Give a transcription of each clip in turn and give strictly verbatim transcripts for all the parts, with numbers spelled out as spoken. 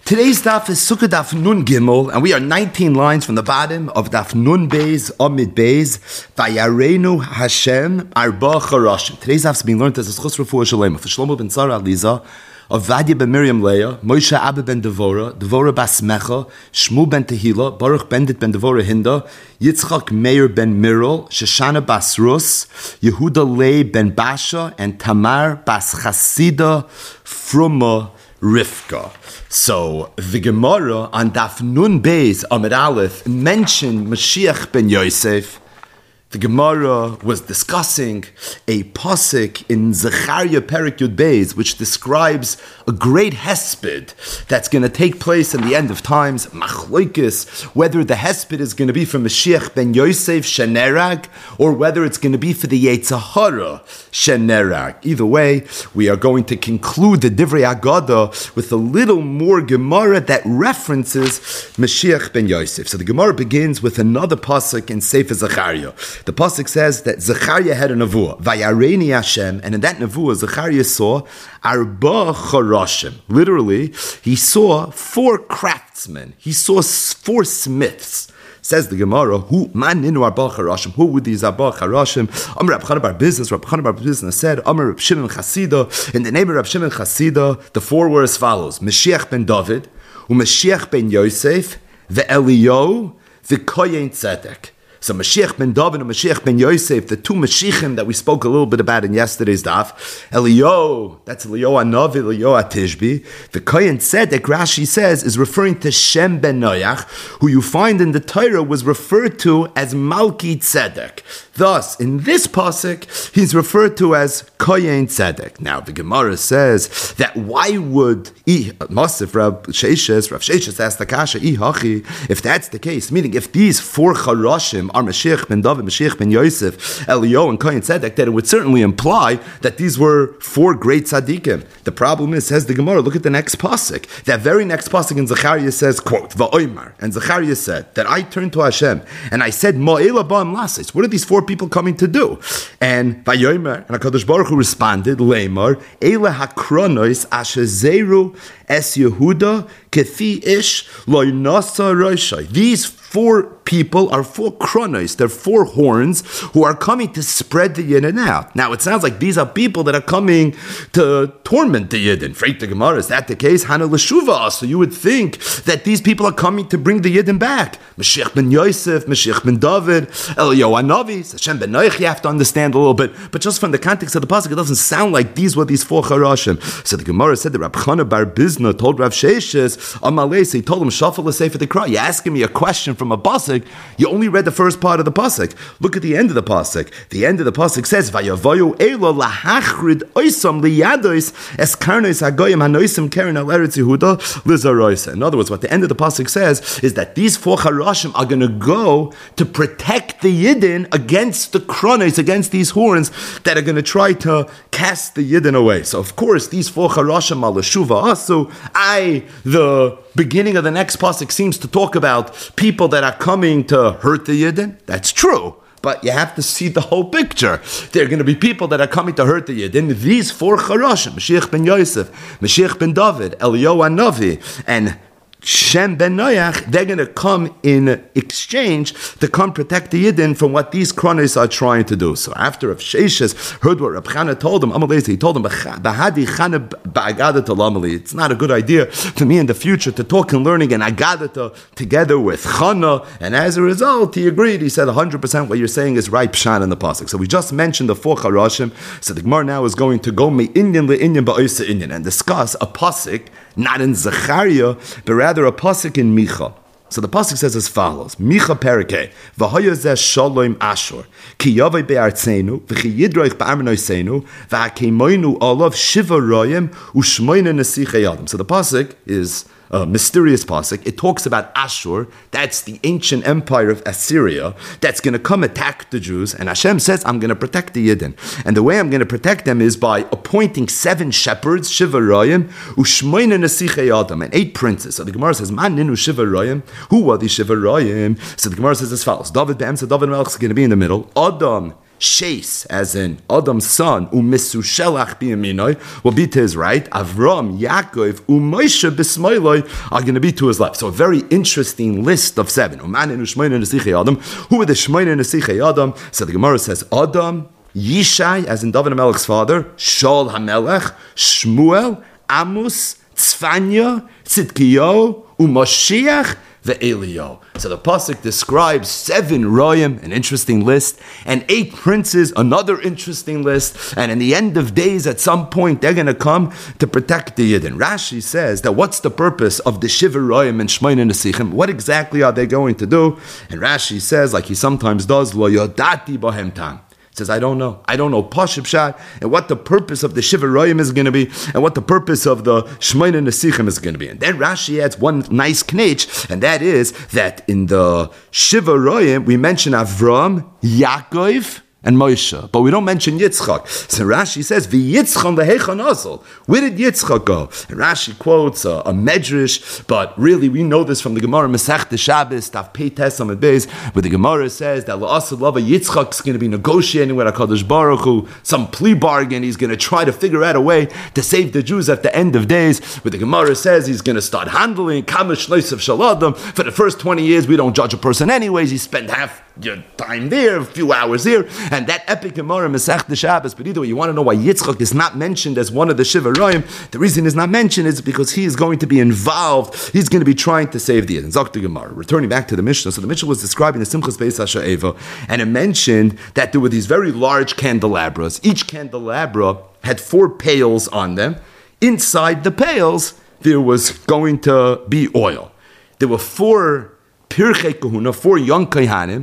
Today's daf is Sukkah Daf Nun Gimel, and we are nineteen lines from the bottom of Daf Nun Beis, Amid Beis, Vayarenu Hashem Arba Charashim. Today's daf is being learned as a Schus Refuah Shalema for Shlomo ben Tzara Aliza, of Vadia ben Miriam Leah, Moshe Abba ben Devora, Devora bas Mecha, Shmu ben Tehila, Baruch Bendit ben Devora Hinda, Yitzchak Meir ben Mirol, Shoshana bas Rus, Yehuda Lei ben Basha, and Tamar bas Chasida Fruma Rivka. So the Gemara on Daf Nun Beis Amid Aleph mentioned Mashiach ben Yosef. The Gemara was discussing a pasuk in Zechariah Perek Yud Beis, which describes a great hesped that's going to take place in the end of times. Machloikis, whether the hesped is going to be for Mashiach ben Yosef Shenerag, or whether it's going to be for the Yetzer Hara Shenerag. Either way, we are going to conclude the Divrei Agada with a little more Gemara that references Mashiach ben Yosef. So the Gemara begins with another pasuk in Sefer Zechariah. The pasuk says that Zechariah had a nevuah, Vayareni Hashem, and in that nevuah, Zechariah saw Arba Charashim. Literally, he saw four craftsmen. He saw four smiths. Says the Gemara, who man ninu Arba Charashim? Who would these Arba Charashim? Amar Rab Chana bar Business. Rab Chana bar Business said, Amar Rab Shimon Chasida. In the name of Rab Shimon Chasida, the four were as follows: Mashiach ben David, uMashiach ben Yosef, the Eliyahu, the Kohen Tzedek. So Mashiach ben David and Mashiach ben Yosef, the two Mashiachim that we spoke a little bit about in yesterday's daf. Eliyahu, that's Eliyahu Hanavi, Eliyahu Tishbi. The Kohen Tzedek, Rashi says, is referring to Shem ben Noach, who you find in the Torah was referred to as Malki Tzedek. Thus, in this pasuk, he's referred to as Kohen Tzedek. Now, the Gemara says that why would Masif Rav Sheshes, Rav Sheshes asked the Kasha, if that's the case, meaning if these four Charashim are Mashiach ben David, Mashiach ben Yosef, Eliyahu, and Kohen Tzedek, then it would certainly imply that these were four great tzaddikim. The problem is, says the Gemara, look at the next pasuk. That very next pasuk in Zechariah says, quote, Va'oimar, and Zechariah said, that I turned to Hashem, and I said, Ma'ela ba'am lasis. What are these four people coming to do? And Va'yomer, and HaKadosh Baruch Hu responded, Leimar, Eile hakronois ashezeru es Yehuda kefi ish loy nasa roshai. These four people are four chronos, they're four horns who are coming to spread the Yidden out. Now it sounds like these are people that are coming to torment the Yidden. Freit the Gemara, is that the case? Hana l'shuva. So you would think that these people are coming to bring the Yidden back. Mashiach ben Yosef, Mashiach ben David, Eliyahu Hanavi, Hashem ben Noach, you have to understand a little bit. But just from the context of the pasuk, it doesn't sound like these were these four charashim. So the Gemara said that Rab Chana bar Bizna told Rav Sheshes, Amalei, he told him, Shafal l'sefer the Kra. You're asking me a question from a pasuk. You only read the first part of the pasuk. Look at the end of the pasuk. The end of the pasuk says, "Vayavoyu elo lahachrid oisam liyados es karnos hagoyim hanoisim keren al eretz Yehuda lizaroisa." In other words, what the end of the pasuk says is that these four charashim are going to go to protect the Yidden against the kronos, against these horns that are going to try to cast the Yidden away. So, of course, these four charashim are l'shuva asu. I the beginning of the next pasuk seems to talk about people that are coming to hurt the Yidden. That's true. But you have to see the whole picture. There are going to be people that are coming to hurt the Yidden. These four Charashim, Mashiach ben Yosef, Mashiach ben David, Eliyahu Hanavi, and Shem ben Noach, they're going to come in exchange to come protect the Yidden from what these kronos are trying to do. So after Rav Sheshes heard what Rab Chana told him, he told him, Bahadi Chana ba'agadata lamali. It's not a good idea for me in the future to talk and learning and agadata together with Chana. And as a result, he agreed. He said one hundred percent what you're saying is right pshan in the pasuk. So we just mentioned the four charashim. So the Gemara now is going to go me inyan le'inyan ba'oisa inyan and discuss a pasuk not in Zechariah, but rather a pasuk in Micha. So the pasuk says as follows: Micha Perikei, v'hayozeh shalom Ashur, ki yavei be'artzenu, v'chi yidroich ba'armenoisenu, v'hakeimoinu olav shiva royim u'shmoine nesichei adam. So the pasuk is a mysterious pasuk. It talks about Ashur. That's the ancient empire of Assyria that's going to come attack the Jews. And Hashem says, I'm going to protect the Yidden. And the way I'm going to protect them is by appointing seven shepherds, Shiva Royim, Ushmoine Nesichei Adam, and eight princes. So the Gemara says, Man ninu Shiva Royim. Who are these Shiva Royim? So the Gemara says as follows: David Be'emsa, David Melch is going to be in the middle. Adam Shais, as in Adam's son, u'misu shelach biyaminoi, will be to his right. Avram, Yaakov, u'Moshe b'smoiloi are going to be to his left. So a very interesting list of seven. U'manin u'shmoinen nesichei Adam. Who are the shmoinen nesichei Adam? So the Gemara says Adam, Yishai, as in David HaMelech's father, Shaul HaMelech, Shmuel, Amos, Tzfanya, Tzidkiyahu, u'Moshiach, ve'Eliyahu. So the pasuk describes seven royim, an interesting list, and eight princes, another interesting list. And in the end of days, at some point, they're going to come to protect the Yidden. Rashi says that what's the purpose of the shiva royim and shmoina nesichim? What exactly are they going to do? And Rashi says, like he sometimes does, lo yodati bohem tam. Says, I don't know. I don't know Pashib Shad and what the purpose of the Shiva Royim is going to be and what the purpose of the Shmoina Nesichim is going to be. And then Rashi adds one nice knech, and that is that in the Shiva Royim, we mention Avram, Yaakov, and Moshe, but we don't mention Yitzchak. So Rashi says, "V'Yitzchak v'heichon azol." Where did Yitzchak go? And Rashi quotes a, a medrash, but really we know this from the Gemara Masechta Shabbos, Daf Pei Tes Amud Beis, where the Gemara says that La'asad Lava Yitzchak is going to be negotiating with HaKadosh Baruch Hu, some plea bargain. He's going to try to figure out a way to save the Jews at the end of days. Where the Gemara says he's going to start handling Kamash Noisav Shaladam. For the first twenty years, we don't judge a person anyways. He spent half your time there, a few hours here. And that epic Gemara, Masechta Shabbos, but either way, you want to know why Yitzchak is not mentioned as one of the Shiva Royim. The reason he's not mentioned is because he is going to be involved. He's going to be trying to save the Yidden. Zakta Gemara. Returning back to the Mishnah. So the Mishnah was describing the Simchas Beis HaSha'eva, and it mentioned that there were these very large candelabras. Each candelabra had four pails on them. Inside the pails, there was going to be oil. There were four Pirchei Kahuna, four young Kohanim,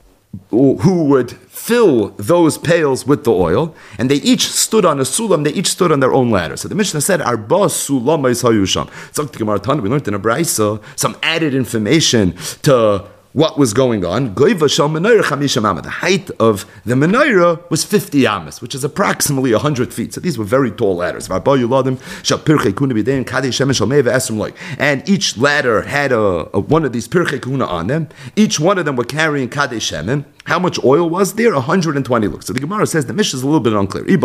who would fill those pails with the oil, and they each stood on a sulam, they each stood on their own ladder. So the Mishnah said, Arba sulamais hayusham. So we learned in a Braisa some added information to what was going on. The height of the menorah was fifty amas, which is approximately one hundred feet. So these were very tall ladders. And each ladder had a, a one of these pirchei kahuna on them. Each one of them were carrying kadesh shemen. How much oil was there? one hundred twenty looks. So the Gemara says the Mishnah is a little bit unclear. Does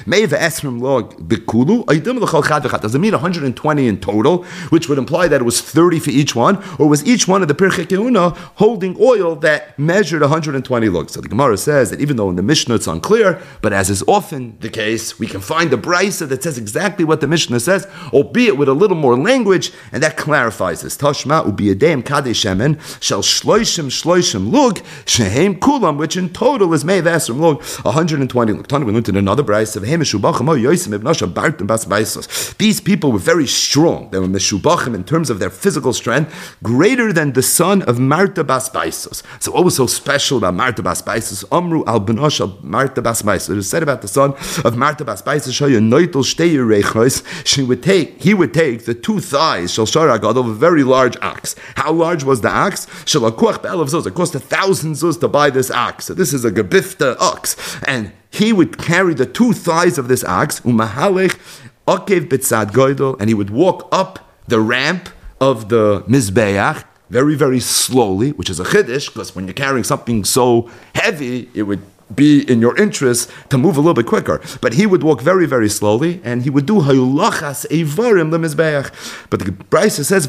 it mean one hundred twenty in total, which would imply that it was thirty for each one, or was each one of the pirchei kahuna holding oil that measured one hundred twenty looks? So the Gemara says that even though in the Mishnah it's unclear, but as is often the case, we can find the Braisa that says exactly what the Mishnah says, albeit with a little more language, and that clarifies this. Tashma ubiyadeim kadesh shemen shel shloishim shloishim lug shehem kulam, which in total is mei v'esrim lug, one hundred twenty lug. Tani, we learned in another Braisa of Hem meshubachim o yosim ibn Asha bartim bas baisos. These people were very strong. They were meshubachim in terms of their physical strength, greater than the son of Marta bas baisos. So what was so special about Marta bas baisos? Amru al ben Asha Marta bas baisos. It is said about the son of Marta bas baisos, shoyu noitel shtei reichos. She would take, he would take the two thighs shel shara gadol of a very large ox. How large was the ox? Shelakuach be'elav zuz. It cost a thousand zuz to buy this ox. So this is a gebifta ox, and he would carry the two thighs of this ox, umahalech okev b'tzad goydol, and he would walk up the ramp of the mizbeach very, very slowly, which is a chiddush, because when you're carrying something so heavy, it would be in your interest to move a little bit quicker. But he would walk very, very slowly, and he would do hayulachas eivarim lemizbeach. But the Braisa says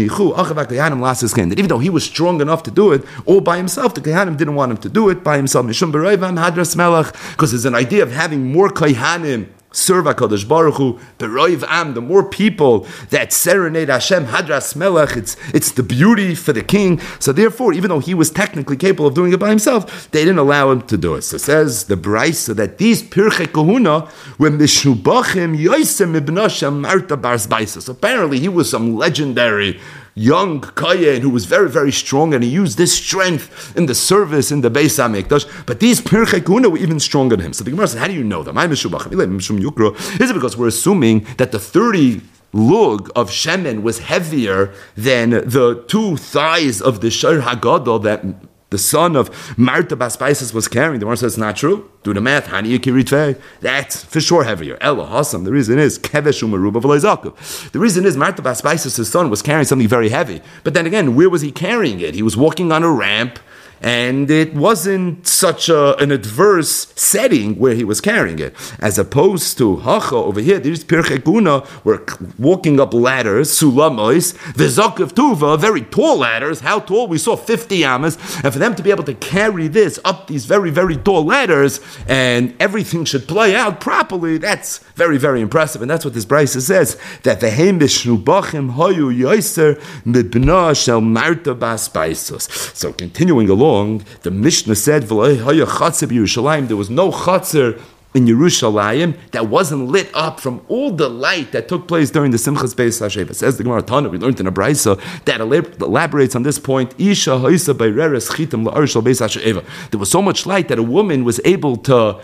that even though he was strong enough to do it all by himself, the Kohanim didn't want him to do it by himself. Mishum b'roivam hadras melech, because there's an idea of having more Kohanim serve HaKadosh Baruch Hu, B'roiv Am, the more people that serenade Hashem, Hadras Melech, it's, it's the beauty for the king. So therefore, even though he was technically capable of doing it by himself, they didn't allow him to do it. So says the Braisa that these Pirchei Kahuna were Mishubachim Yosem Ibn Hashem Marta Bars Baisos. Apparently he was some legendary young Kayin who was very, very strong, and he used this strength in the service in the Beis HaMikdash. But these Pirchei Kahuna were even stronger than him. So the Gemara says, how do you know them? Is it because we're assuming that the thirty lug of shemen was heavier than the two thighs of the Shor HaGadol that the son of Marta bas Baisos was carrying? The one says it's not true. Do the math. That's for sure heavier. Ella Hassam. The reason is Kevesh u'Meruba v'lo Zakuf. The reason is Marta bas Baisos, his son, was carrying something very heavy. But then again, where was he carrying it? He was walking on a ramp, and it wasn't such a, an adverse setting where he was carrying it, as opposed to Hacha over here. These Pirchei Guna were walking up ladders, sulamois, v'zokav tuva, very tall ladders. How tall? We saw fifty amas, and for them to be able to carry this up these very, very tall ladders, and everything should play out properly, that's very, very impressive. And that's what this Brisa says, that v'hem b'shnubachim hoyu yoiser mibna shel marta bas baisos. So continuing along, the Mishnah said, v'lo hoya chatzir b'Yerushalayim, there was no chatzir in Yerushalayim that wasn't lit up from all the light that took place during the Simchas Beis HaSheva. Says the Gemara Tana, we learned in a Brisa that elaborates on this point. Isha ha'isa beireres chitim la'arshal Beis HaSheva. There was so much light that a woman was able to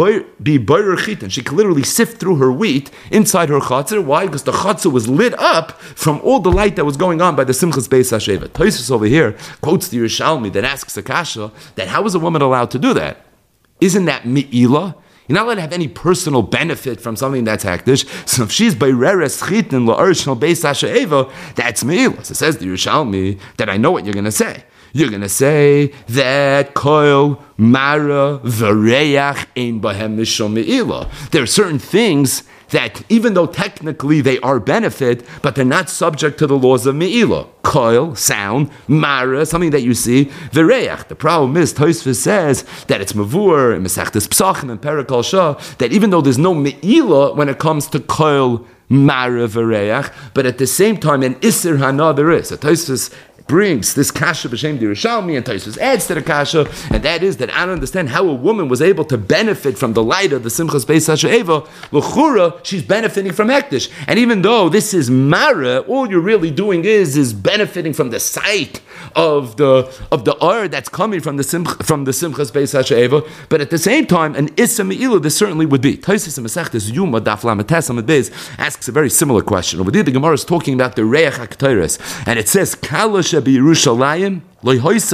be beirer chitin. She could literally sift through her wheat inside her chatzir. Why? Because the chatzir was lit up from all the light that was going on by the Simchas Beis HaSheva. Tosfos over here quotes the Yerushalmi that asks Akasha that how is a woman allowed to do that? Isn't that mi'ilah? You're not allowed to have any personal benefit from something that's hektish. So if she's beireres chitin la'arshal Beis HaSheva, that's me'ilah. So it says the Yerushalmi that I know what you're going to say. You're going to say that koil mara v'reach ein bahem mishum me'ilah. There are certain things that even though technically they are benefit, but they're not subject to the laws of me'ilah. Koil, sound, mara, something that you see, v'reach. The problem is, Tosfos says that it's mavur, in Masechtas Psachim, and Perakal Shah, that even though there's no me'ilah when it comes to koil, mara, v'reach, but at the same time, an isser hana there is. So Tosfos brings this kasha b'shem Yerushalmi, and Tosfos adds to the kasha, and that is that I don't understand how a woman was able to benefit from the light of the Simchas Beis HaSheva. L'chura, she's benefiting from Hektish. And even though this is Mara, all you're really doing is is benefiting from the sight of the of the Ar that's coming from the Simch, from the Simchas Beis HaSheva. But at the same time, an Issa Me'ilah, this certainly would be. Tosfos in Masechtas Yuma Daf Lamed Tes Amud Beis asks a very similar question. Over there, the Gemara is talking about the Reach HaKtoros, and it says Kalash Yerushalayim. The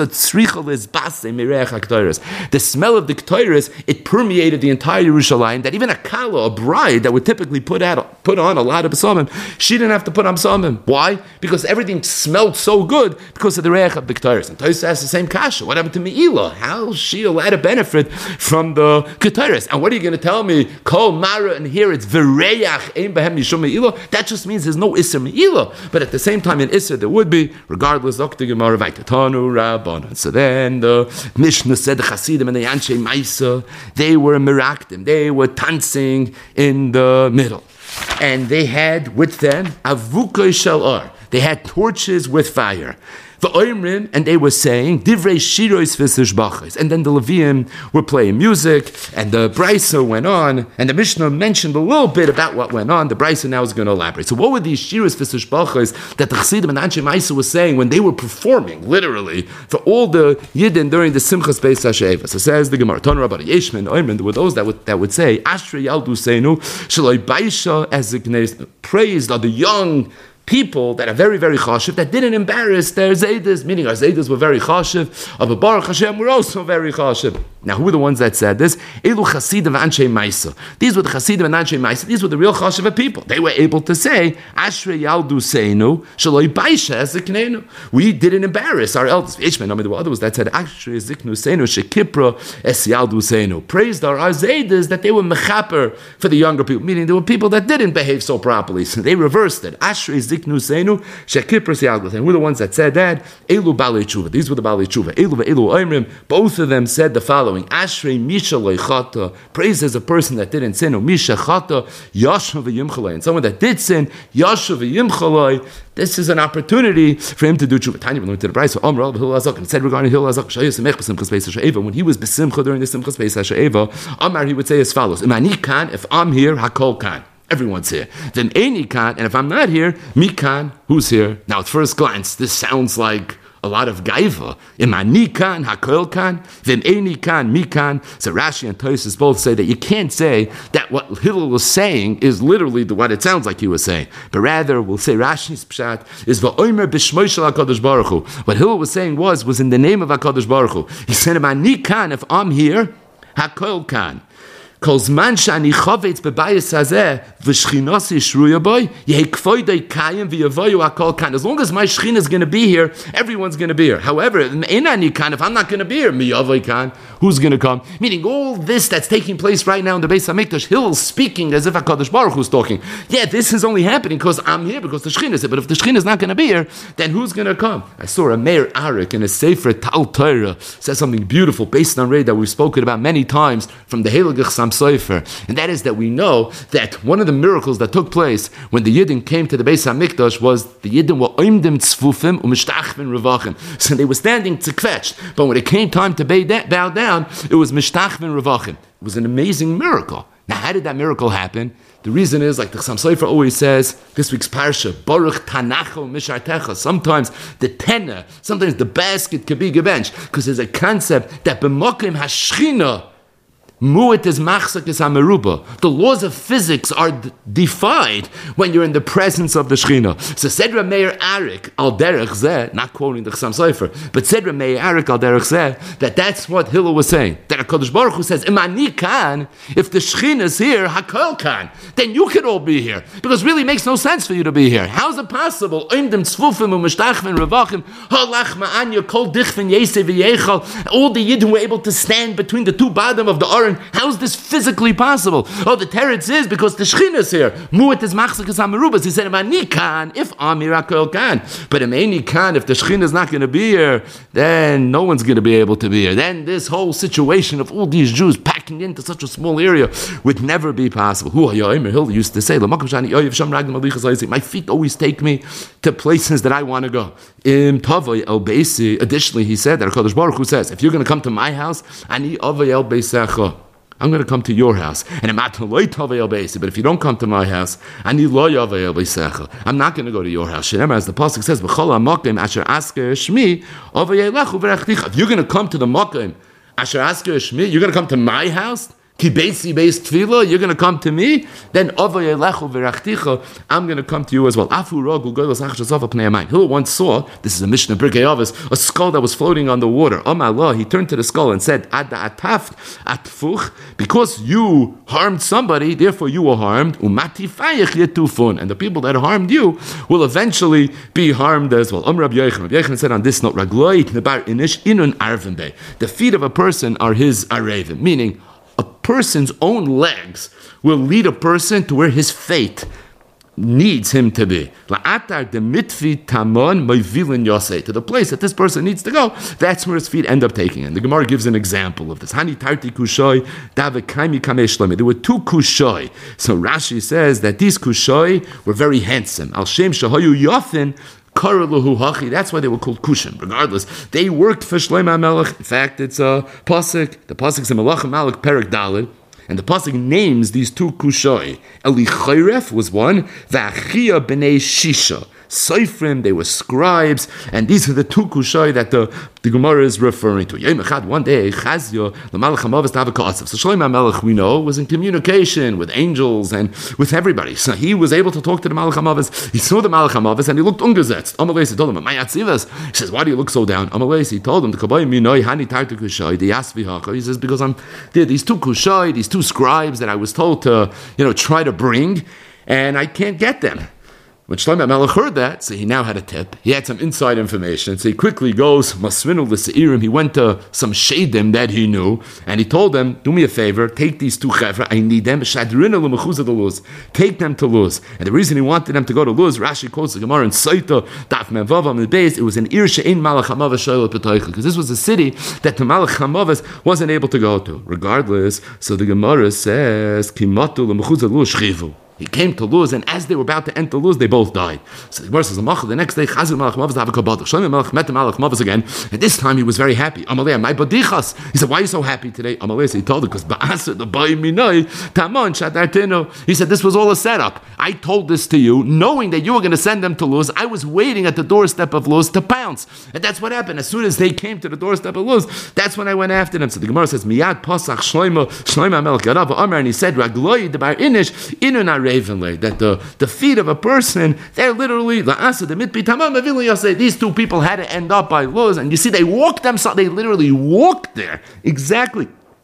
smell of the Ketores, it permeated the entire Yerushalayim, that even a kala, a bride that would typically put out, put on a lot of besamim, she didn't have to put on besamim. Why? Because everything smelled so good because of the reach of the Ketores. And Tosfos asks the same kasha. What happened to Me'ilah? How is she allowed to benefit from the Ketores? And what are you going to tell me? Kol Mara, and here it's V'reach Ein Behem Mishum Me'ilah. That just means there's no Isser Me'ilah. But at the same time, in Isser there would be, regardless, Dokta Gemara Vaytatanu. So then the Mishnah said the Chasidim and the Anshe Maisa, they were miraktim, they were dancing in the middle. And they had with them avukay shel ar, they had torches with fire. And they were saying divrei shirois v'sishbachos, and then the Leviim were playing music, and the Brisa went on, and the Mishnah mentioned a little bit about what went on. The Brisa now is going to elaborate. So what were these shirois v'sishbachos that the Chassidim and Anshe Maisa was saying when they were performing, literally, for all the Yidden during the Simchas Beis HaSheva? So says the Gemara, Ton Rabbi Yeshmin, Oimrin, there were those that would, that would say, Ashrei Yaldu Seinu, Shaloi Baisha Ezeknes, praised are the young people that are very, very chashiv, that didn't embarrass their Zaydas, meaning our Zaydas were very chashiv, but Baruch Hashem were also very chashiv. Now, who were the ones that said this? Elu Chasidim Anshe Maisa. These were the Chasidim and Anshe Maisa. These were the real chashiv people. They were able to say, Ashrei Yaldu Seinu, Shaloi Baisha Ezeknenu. We didn't embarrass our elders. Ishmael, I mean, there were others that said, Ashrei Ziknu Seinu, Shekipra Es Yaldu Seinu. Praised our, our Zaydas that they were mechaper for the younger people, meaning there were people that didn't behave so properly. So they reversed it. Ashrei Ziknu Seinu, Shekipra Es Yaldu Seinu. We're the ones that said that. Elu Balei Tshuva. These were the Balei Tshuva. Elu ve'elu Oimrim. Both of them said the following. Ashrei Misha Leichata, praise as a person that didn't sin, or Misha Chata, Yashav Yimchalai, and someone that did sin, Yashav Yimchalai. This is an opportunity for him to do tshuva. Tanya, we learned to the Brisa, Amr Hillel Hazak, and said regarding Hillel Hazak, Shaya Semech b'Simchas Beis HaSheva, when he was b'Simcha during the Simchas Beis HaSheva, Amar, he would say as follows: Imani kan, if I'm here, Hakol kan. Everyone's here. Then Eini kan, and if I'm not here, Mi kan, who's here? Now, at first glance, this sounds like a lot of gaiva. Imani kan, hakol kan, then eini kan, mi kan. So Rashi and Tosfos both say that you can't say that what Hillel was saying is literally what it sounds like he was saying, but rather we'll say Rashi's pshat is va'omer b'shmoi shel HaKadosh Baruch Hu. What Hillel was saying was was in the name of HaKadosh Baruch Hu. He said, Imani kan, if I'm here, hakol kan. Kol zman shani chavetz bebayis hazeh v'shchinasi shruya boy yehekfoidei kayim v'yavoyu akol kan. As long as my shechina is going to be here, everyone's going to be here. However, in any kind, if I'm not going to be here, miyavoy kan, who's going to come? Meaning all this that's taking place right now in the Beis Hamikdash, Hillel speaking as if HaKadosh Baruch Hu's talking. Yeah, this is only happening because I'm here, because the shechina is here. But if the shechina is not going to be here, then who's going to come? I saw a Meir Arik in a Sefer Tal Torah says something beautiful based on Ray that we've spoken about many times from the Heilige Sam Sofer, and that is that we know that one of the miracles that took place when the Yidden came to the Beis HaMikdash was the Yidden were oimdim tzfufim u'mishtachvin revachim. So they were standing tzekvetched, but when it came time to bow down, it was mishtachvin revachim. It was an amazing miracle. Now, how did that miracle happen? The reason is, like the Chassam Sofer always says, this week's parsha, Baruch Tanacho Mishartecha. Sometimes the tenor, sometimes the basket could be gebenched, because there's a concept that b'mokim hashchina mu'et is machzak is hameruba. The laws of physics are d- defied when you're in the presence of the Shechina. So said Reb Meir Arik al derech zeh, not quoting the Chassam Sofer, but said Reb Meir Arik al derech zeh, that that's what Hillel was saying. That HaKadosh Baruch Hu says, Imani kan, if the Shechina is here, HaKol kan, then you can all be here. Because it really makes no sense for you to be here. How is it possible? All the Yidden were able to stand between the two bottom of the Aron. How is this physically possible? Oh, the teretz is because the Shechina is here. Mu'et is machzakas hamerubas. He said, Imani kan, if Amir HaKol kan. But Imani kan, if the Shechina is not going to be here, then no one's going to be able to be here. Then this whole situation of all these Jews packing into such a small area would never be possible. Who Hill used to say, my feet always take me to places that I want to go. Additionally, he said that HaKadosh Baruch Hu says, if you're going to come to my house, ani avay el beisecha, I'm going to come to your house. And but if you don't come to my house, I'm not going to go to your house. As the pasuk says, if you're going to come to the makom asher asker shmi, you're going to come to my house. You're going to come to me, then I'm going to come to you as well. Who once saw, this is a Mishnah Pirkei Avos, a skull that was floating on the water. Allah, he turned to the skull and said, because you harmed somebody, therefore you were harmed, and the people that harmed you will eventually be harmed as well. Rabbi Yochanan said on this note, the feet of a person are his arevim, meaning a person's own legs will lead a person to where his fate needs him to be. To the place that this person needs to go, that's where his feet end up taking. And the Gemara gives an example of this. There were two kushoi. So Rashi says that these kushoi were very handsome. Al Shem Shahayu Yafin. That's why they were called Kushim. Regardless, they worked for Shlomo HaMelech. In fact, it's a pasuk. The pasuk's in Melachim Malach Perek Daled, and the pasuk names these two kushoi. Elichayref was one, V'achia b'nei Shisha. Seifrim, they were scribes, and these are the two kushai that the, the Gemara is referring to. One day, Chazio, the Malach HaMavos to have a ka'asav. So Shlomo HaMelech, we know, was in communication with angels and with everybody. So he was able to talk to the Malach HaMavos. He saw the Malach HaMavos and he looked ungesetzt. Amalei told him, he says, why do you look so down? Amalei, he told him, he says, because I'm there, these two kushai, these two scribes that I was told to, you know, try to bring, and I can't get them. When Shlomo HaMelech heard that, so he now had a tip. He had some inside information. So he quickly goes, Masvinu l'Seirim. He went to some shadim that he knew, and he told them, do me a favor, take these two chevra, I need them, Shadrina l'Mechuzah to Luz. Take them to Luz. And the reason he wanted them to go to Luz, Rashi quotes the Gemara in Saita, Daf Mevav on the base, it was an Ir she'ein Malach HaMavos shayla b'toicha, because this was a city that the Malach HaMavos wasn't able to go to. Regardless, so the Gemara says, Kimatu l'Mechuzah Luz shchivu. He came to Luz, and as they were about to enter Luz, they both died. So the Gemara says, the next day, Chazir Malach HaMavos have a kabbalah. Shlomo HaMelech met the Malach HaMavos again, and this time he was very happy. Amalei, my badichas. He said, why are you so happy today? Amalei, so he told him, because Ba'asr the Ba'im Minoi, Tamon Shadartino. He said, this was all a setup. I told this to you, knowing that you were going to send them to Luz. I was waiting at the doorstep of Luz to pounce. And that's what happened. As soon as they came to the doorstep of Luz, that's when I went after them. So the Gemara says, Miyad Pasach Shlomo, Shlomo HaMelech Yarav Amar, and he said, Ragloi Debar Inish, Inun HaRaven, that the, the feet of a person, they're literally, these two people had to end up by Luz, and you see, they walked them, so they literally walked there, exactly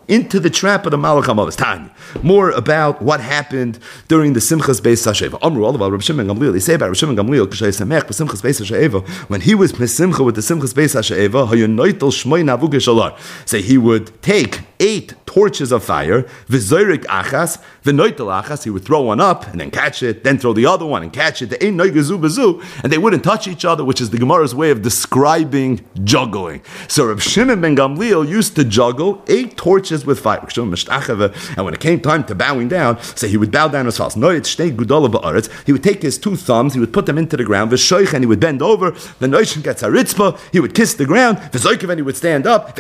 into the trap of the Malach HaMavis. Tanya. More about what happened during the Simchas Beis HaSheva. Amru all about Rav Shimon Gamliel. They say about Rav Shimon Gamliel, Simchas Beis HaSheva, when he was Mesimcha with the Simchas Beis HaSheva, Hayonoitel Shmoi Navuke Shalar. Say he would take eight torches of fire, Vizorik Achas, Vinoitel Achas, he would throw one up and then catch it, then throw the other one and catch it, the Ein Noigezu Bezu, and they wouldn't touch each other, which is the Gemara's way of describing juggling. So Rav Shimon ben Gamliel used to juggle eight torches with fire. And when it came time to bowing down, so he would bow down as fast. He would take his two thumbs, he would put them into the ground, and he would bend over. The Noishin gets a ritzpah, he would kiss the ground, and he would stand up.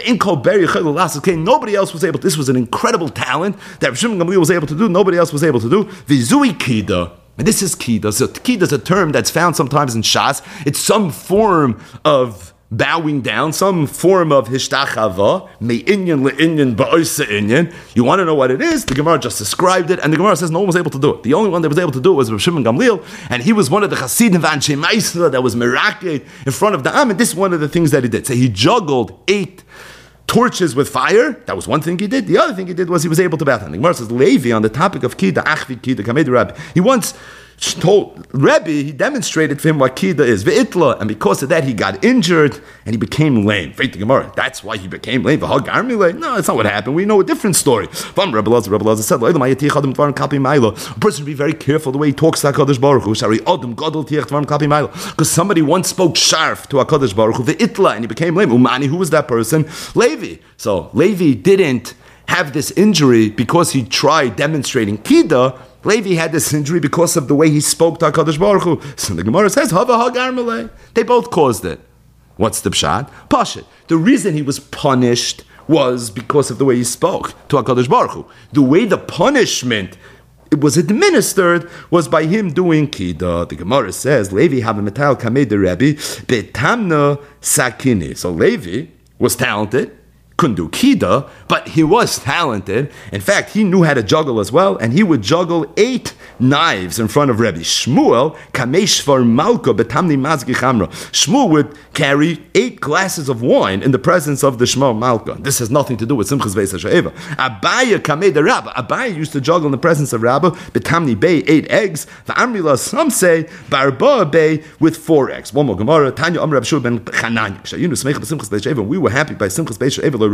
Nobody else was able to. This was an incredible talent that Rav Shimon Gamliel was able to do. Nobody else was able to do. Vizui kida. And this is kida. So kida is a term that's found sometimes in Shas. It's some form of bowing down, some form of hishtachava, me'inyan le'inyan ba'oisa inyan. You want to know what it is? The Gemara just described it, and the Gemara says no one was able to do it. The only one that was able to do it was Rav Shimon Gamliel, and he was one of the Chasidim v'Anshe Ma'aseh that was miraculed in front of the Am, and this is one of the things that he did. So he juggled eight torches with fire. That was one thing he did. The other thing he did was he was able to bath. And the Gemara says Levi on the topic of Kida, Achvi Kida, Kamed Rabbi. He once told Rebbe, he demonstrated for him what Kida is, Ve'itla, and because of that he got injured and he became lame. Faith the Gemara, that's why he became lame. No, that's not what happened. We know a different story. Rebbe Lazar, Rebbe Lazar said, a person should be very careful the way he talks to HaKadosh Baruch Hu, because somebody once spoke sharp to HaKadosh Baruch Hu, Ve'itla, and he became lame. Umani, who was that person? Levi. So Levi didn't have this injury because he tried demonstrating Kida. Levi had this injury because of the way he spoke to HaKadosh Baruch Hu. So the Gemara says, Hava Hagar Malay. They both caused it. What's the pshat? Pashit. The reason he was punished was because of the way he spoke to HaKadosh Baruch Hu. The way the punishment it was administered was by him doing Kida. The Gemara says, Levi have a metal kamei de Rebbe, betamna sakini. So Levi was talented, couldn't do Kida, but he was talented. In fact, he knew how to juggle as well, and he would juggle eight knives in front of Rebbe. Shmuel, kameshvar malka betamni mazgi chamra. Shmuel would carry eight glasses of wine in the presence of the Shmuel Malka. This has nothing to do with Simchas Beis HaSheva. Abaya kamei de Rabba. Abaya used to juggle in the presence of Rabba. Betamni bay, eight eggs. The Amrila, some say, barba bay with four eggs. One more Gemara. Tanya Amr Rabshur ben Chananya. Shayinu smecha b'Simchas Beis HaSheva. We were happy by Simchas Beis HaSheva.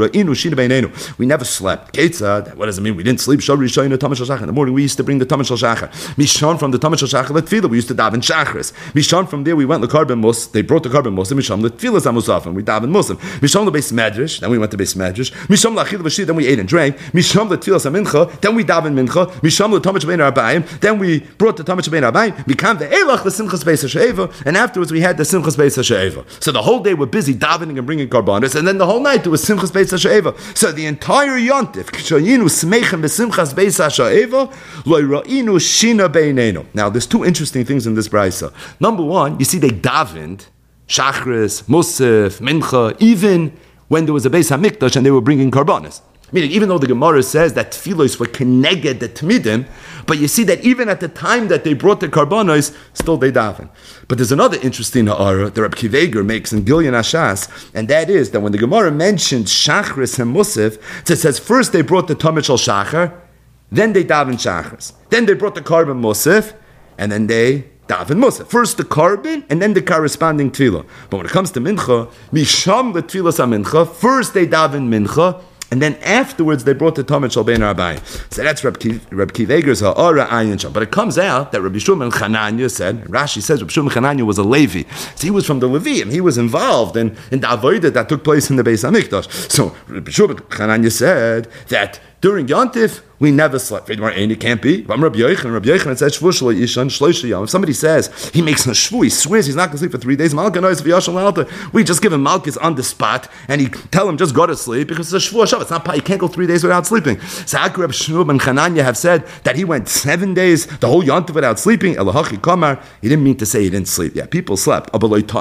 We never slept. Ketzad, what does it mean? We didn't sleep. In the morning we used to bring the Tamar Shal Shachar. Mishon from the Tamar Shal Shachar Letfila. We used to daven Shachris. Mishon from there we went to Carbon Mus. They brought the Carbon Mus. Mishon Letfila Zamusaf and we daven Muslim. Mishon the Beis Medrash. Then we went to Beis Medrash. Mishon Lachil Vashid. Then we ate and drank. Mishon Letfila Zamincha. Then we daven Mincha. Mishon the Tamar Shabein Arbaim. Then we brought the Tamar Shabein Arbaim. Became the Elach the Simchas Beis HaSheva. And afterwards we had the Simchas Beis HaSheva. So the whole day we're busy davening and bringing Karbanis, and then the whole night it was Simchas Beis HaSheva. So the entire Yontif, K'shayinu Smechem B'Simchas Beis HaSha'eva, Lo Ra'inu Shina Beinenu. Now, there's two interesting things in this brisa. Number one, you see they davened, Shachris, Musaf, Mincha, even when there was a Beis HaMikdash and they were bringing Karbanis. Meaning, even though the Gemara says that tefillos were keneged the tmidim, but you see that even at the time that they brought the karbanos, still they daven. But there's another interesting ha'ara that Reb Akiva Eiger makes in Gilyon Hashas, and that is that when the Gemara mentions Shachris and Musaf, it says first they brought the Tamid Shal Shachar, then they daven Shachris, then they brought the Karban Musaf, and then they daven Musaf. First the Karban, and then the corresponding tefillah. But when it comes to Mincha, Misham the tefillah sa Mincha, first they daven Mincha, and then afterwards they brought the Tamid Shal Bein Arbaim. So that's Reb Akiva Eiger's ha'ara ayin sham. But it comes out that Rabbi Shimon Chananya said, Rashi says Rabbi Shimon Chananya was a Levi. So he was from the Leviim. He was involved in, in the avodah that took place in the Beis HaMikdash. So Rabbi Shimon Chananya said that during Yontif, we never slept. It can't be. If somebody says he makes a shvu, he swears he's not going to sleep for three days, we just give him malchus on the spot and he tell him just go to sleep because it's a shvu. It's not. You can't go three days without sleeping. So Reb Shmuel ben Chananya have said that he went seven days, the whole Yontif without sleeping. He didn't mean to say he didn't sleep. Yeah, people slept.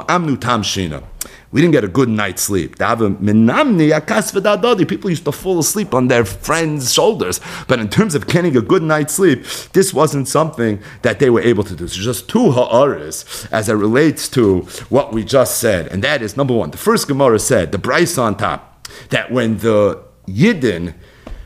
We didn't get a good night's sleep. People used to fall asleep on their friends' shoulders. But in terms of getting a good night's sleep, this wasn't something that they were able to do. So just two ha'aras as it relates to what we just said. And that is, number one, the first Gemara said, the Bryce on top, that when the Yidden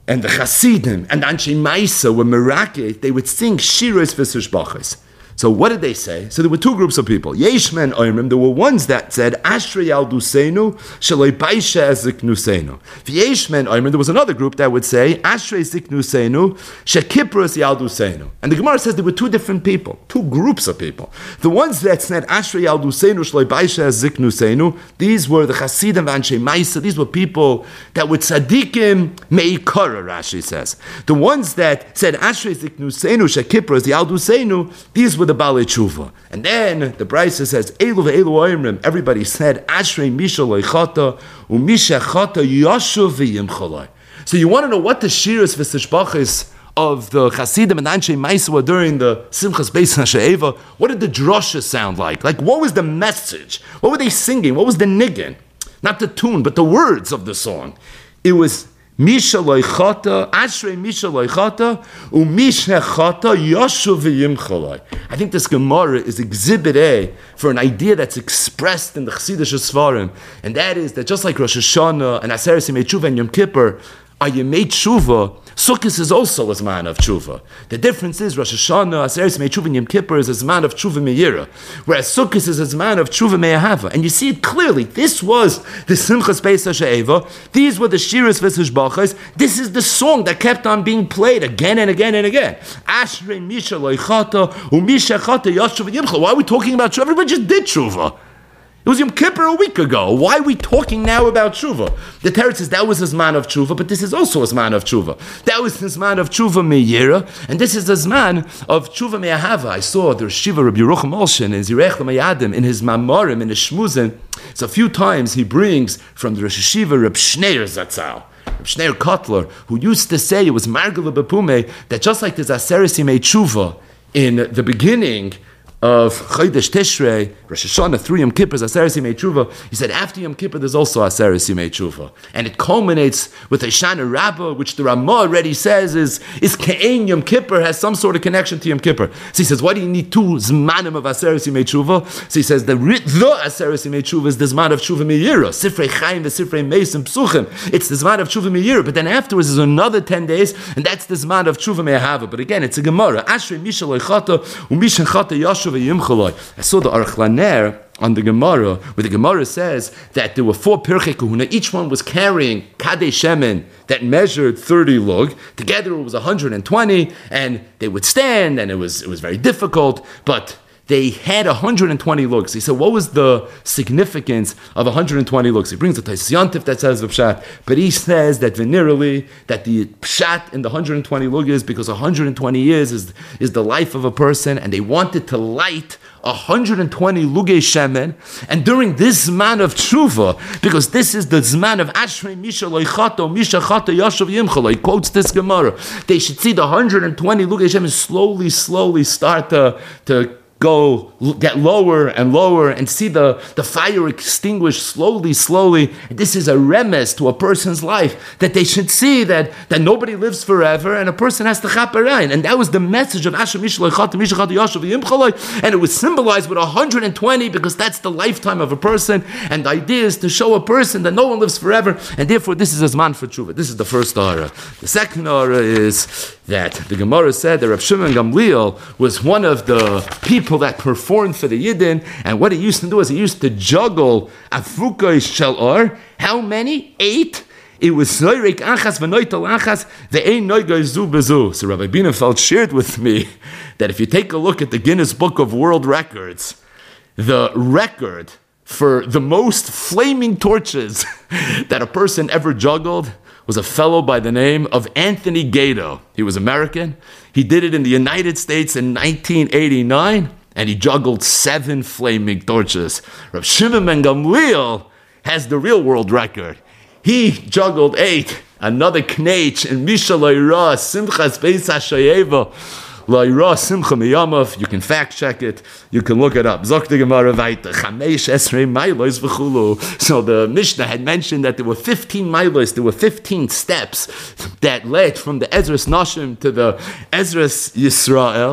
and the Hasidim and Anshe Maisa were Merakeh, they would sing Shiros V'Sishbachos. So what did they say? So there were two groups of people. Yeshmen Oimrim, there were ones that said, Ashrei Yalduseinu, Shaloi Baisha Ziknusenu. Yeshmen Oimrim, there was another group that would say, Ashrei Ziknusenu, Shekipros Yalduseinu. And the Gemara says there were two different people, two groups of people. The ones that said, Ashrei Yalduseinu, Shaloi Baisha Ziknusenu, these were the Hasidim Anshe Maisa, these were people that were tzadikim meikara, Rashi says. The ones that said, Ashrei Ziknusenu, Shekipros Yalduseinu, these were the Balei Tshuva. And then the Brisa says, Elu ve'elu oimrim, everybody said, Ashrei Misha loichata, u'misha chata yashuv v'yimchalai. So you want to know what the shiras v'sishbachis of the Chasidim and Anshe Maisa were during the Simchas Beis HaShe'eva? What did the drosha sound like? Like, what was the message? What were they singing? What was the niggin? Not the tune, but the words of the song. It was Misha loichata, Ashrei Misha loichata, u'misha chata yashuv v'yimchalai. I think this Gemara is exhibit A for an idea that's expressed in the Chassidish Svarim, and that is that just like Rosh Hashanah and Aseret Yemei Tshuva and Yom Kippur are Yemei Tshuva, Sukkot is also a Zman of Tshuva. The difference is Rosh Hashanah, Aseret Yemei Tshuva and Yom Kippur is a Zman of Tshuva Me'ira, whereas Sukkot is a Zman of Tshuva Me'ahava. And you see it clearly. This was the Simchas Beis HaShe'eva. These were the Shiras V'Sishbachos. This is the song that kept on being played again and again and again. Ashrei Misha loichata, u'misha chata yashuv v'yimchalai. Why are we talking about Tshuva? Everybody just did Tshuva. It was Yom Kippur a week ago. Why are we talking now about Tshuva? The Teretz says that was a Zman of Tshuva, but this is also a Zman of Tshuva. That was the Zman of Tshuva Me'ira, and this is the Zman of Tshuva Me'ahava. I saw the Shiva Rabbi Yerucham Olshin in Zirech L'Mayadim, in his Mamorim, in his Shmuzin. So a few times he brings from the Rosh Hashiva Reb Shneir Zatzal, Reb Shneir Kotler, who used to say, it was Margala Bepume, that just like there's Aseret Yemei Tshuva in the beginning of Chodesh Tishrei, Rosh Hashanah, three Yom Kippur, Aseret Yemei Tshuva. He said after Yom Kippur there's also Aseret Yemei Tshuva, and it culminates with a Shana Rabbah, which the Ramah already says is is Ke'en Yom Kippur, has some sort of connection to Yom Kippur. So he says, why do you need two Zmanim of Aseret Yemei Tshuva? So he says the the Aseret Yemei Tshuva is the Zman of Tshuva Me'ira, Sifrei Chaim, the Sifrei Meis and Psuchim. It's the Zman of Tshuva Me'ira, but then afterwards there's another ten days, and that's the Zman of Tshuva Me'ahava. But again, it's a Gemara. Ashrei Misha loichata, u'misha chata yashuv. I saw the Aruch Laner on the Gemara, where the Gemara says that there were four Pirchei Kahuna, each one was carrying Kadesh Shemen that measured thirty lug. Together it was one hundred twenty, and they would stand, and it was it was very difficult, but they had one hundred twenty lugs. He said, what was the significance of one hundred twenty lugs? He brings the Taisus Yontif that says the Pshat, but he says that venerally, that the Pshat in the one hundred twenty lug is because one hundred twenty years is, is the life of a person, and they wanted to light one hundred twenty lugei shemen, and during this Zman of Tshuva, because this is the Zman of Ashrei Misha loichato, Misha chata yashuv yimchala, he quotes this Gemara, they should see the one hundred twenty lugei shemen slowly, slowly start to, to go get lower and lower and see the, the fire extinguished slowly, slowly. This is a remes to a person's life, that they should see that, that nobody lives forever and a person has to chaparayin. And that was the message of Asher Mishalei Chata, Mishachata Yashav Yimchalei, and it was symbolized with one hundred twenty because that's the lifetime of a person, and the idea is to show a person that no one lives forever, and therefore this is a Zman for Tshuva. This is the first Ara. The second Ara is that the Gemara said that Rav Shimon Gamliel was one of the people that performed for the Yidden, and what he used to do is he used to juggle Afukay Shalor. How many? Eight. It was Zoyrek Achas V'Noitel Achas Ve'ein Noigay Zu Bezu. So Rabbi Bienenfeld shared with me that if you take a look at the Guinness Book of World Records, the record for the most flaming torches that a person ever juggled was a fellow by the name of Anthony Gato. He was American. He did it in the United States in nineteen eighty-nine, and he juggled seven flaming torches. Rav Shimon ben Gamliel has the real world record. He juggled eight. Another knech in Misha Loira, Simchas Beis HaShayeva, Loira Simcha Miyamav. You can fact check it. You can look it up. Zok the Gemara Vayta, Chamesh Esrei Mailos V'chulu. So the Mishnah had mentioned that there were fifteen Mailos, there were fifteen steps that led from the Ezras Nashim to the Ezras Yisrael.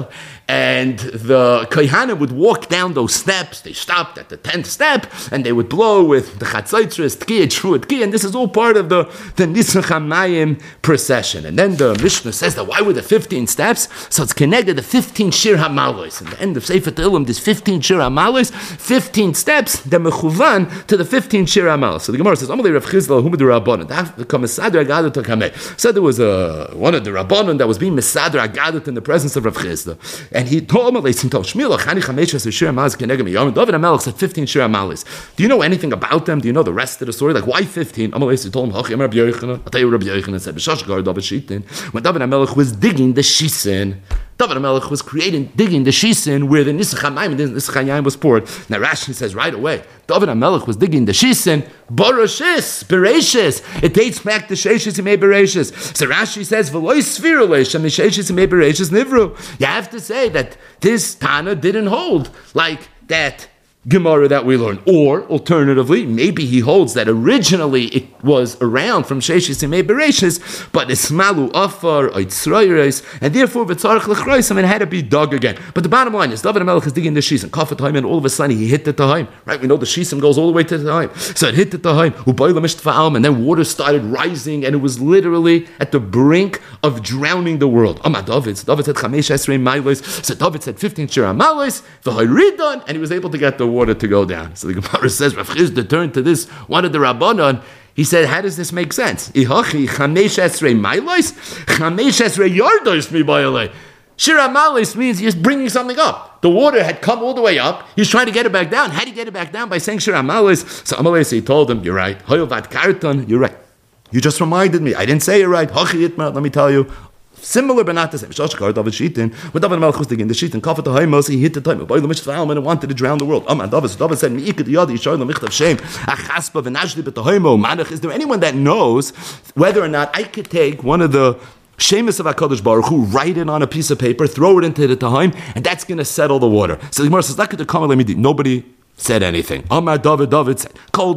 and the Kohanim would walk down those steps. They stopped at the tenth step, and they would blow with the Chatzaitzris, Tkiyah, Trua, Tkiyah, and this is all part of the, the Nisach HaMayim procession. And then the Mishnah says that why were the fifteen steps? So it's connected to fifteen Shir HaMalos. At the end of Sefer Tehillim, there's fifteen Shir HaMalos, fifteen steps, they're mechuvan to the fifteen Shir HaMalos. So the Gemara says, Amalei Rav Chizda, Humad Rabbanon. The Kamasadr Agadat HaKameh. Said there was a, one of the Rabbanon that was being Mesadr Agadat in the presence of Rav Chizda. And he told Amalei, he told Shmuel, Chani Chameshes Shir HaMalos Keneged Miyom. David HaMelech said fifteen Shir HaMalos. Do you know anything about them? Do you know the rest of the story? Like, why fifteen? Amalei, he told him, Hachi, Rabbi Yochanan. I'll tell you Rabbi Yochanan said, B'shashgar David Shitin. When David HaMelech was digging the Shisin, David HaMelech was creating, digging the Shisin where the Nisach HaMayim, the Nisach HaYayim was poured. Now Rashi says right away, David HaMelech was digging the Shisin, Barashis, Bereshis. It dates back to Sheshis Yimei Bereshis. So Rashi says, V'loi Sfirulei, Shem Sheshis Yimei Bereshis Nivru. You have to say that this Tana didn't hold like that Gemara that we learn. Or, alternatively, maybe he holds that originally it was around from Sheshis Yimei Bereshis, but Ismalu Afar, Eitzroyeres, and therefore V'tzarech L'chroisam, and it had to be dug again. But the bottom line is, David HaMelech is digging the Shisim, Kafat Haim, and all of a sudden he hit the Tahaim. Right? We know the Shisim goes all the way to the Tahaim. So it hit the Tahaim, Ubayla Mishtfa'alm, and then water started rising, and it was literally at the brink of drowning the world. Amar David, so David said Chamesh Esrei Mailos, so David said fifteen Shir HaMalos, V'hayridon, and he was able to get the water to go down. So the Gemara says, Rav Chizda turned to this, one of the Rabbanon. He said, how does this make sense? Ihachi chamesh esrei mailos, chamesh esrei yardos mi bayalei. Shir HaMalos means he's bringing something up. The water had come all the way up. He's trying to get it back down. How do you get it back down? By saying Shir HaMalos. So Amalei, he told him, you're right. Hoyovat karton, you're right. You just reminded me. I didn't say it right. Hachi itmar, let me tell you. Similar, but not the same. Shashkar, David Shitin. When David HaMelech was digging the Shitin, Kafat Haimos, he hit the time. Boy, the Mishfa'alm, and it wanted to drown the world. Aman, David, David said, Mi'ikad Yadi, Yishar, the Michtav Shem, Achaspa, Venashli, Bet Haimo, Manach. Is there anyone that knows whether or not I could take one of the Shemus of HaKadosh Baruch Hu, write it on a piece of paper, throw it into the Tahaim, and that's going to settle the water? So the Gemara says, nobody said anything. Amar David, David said,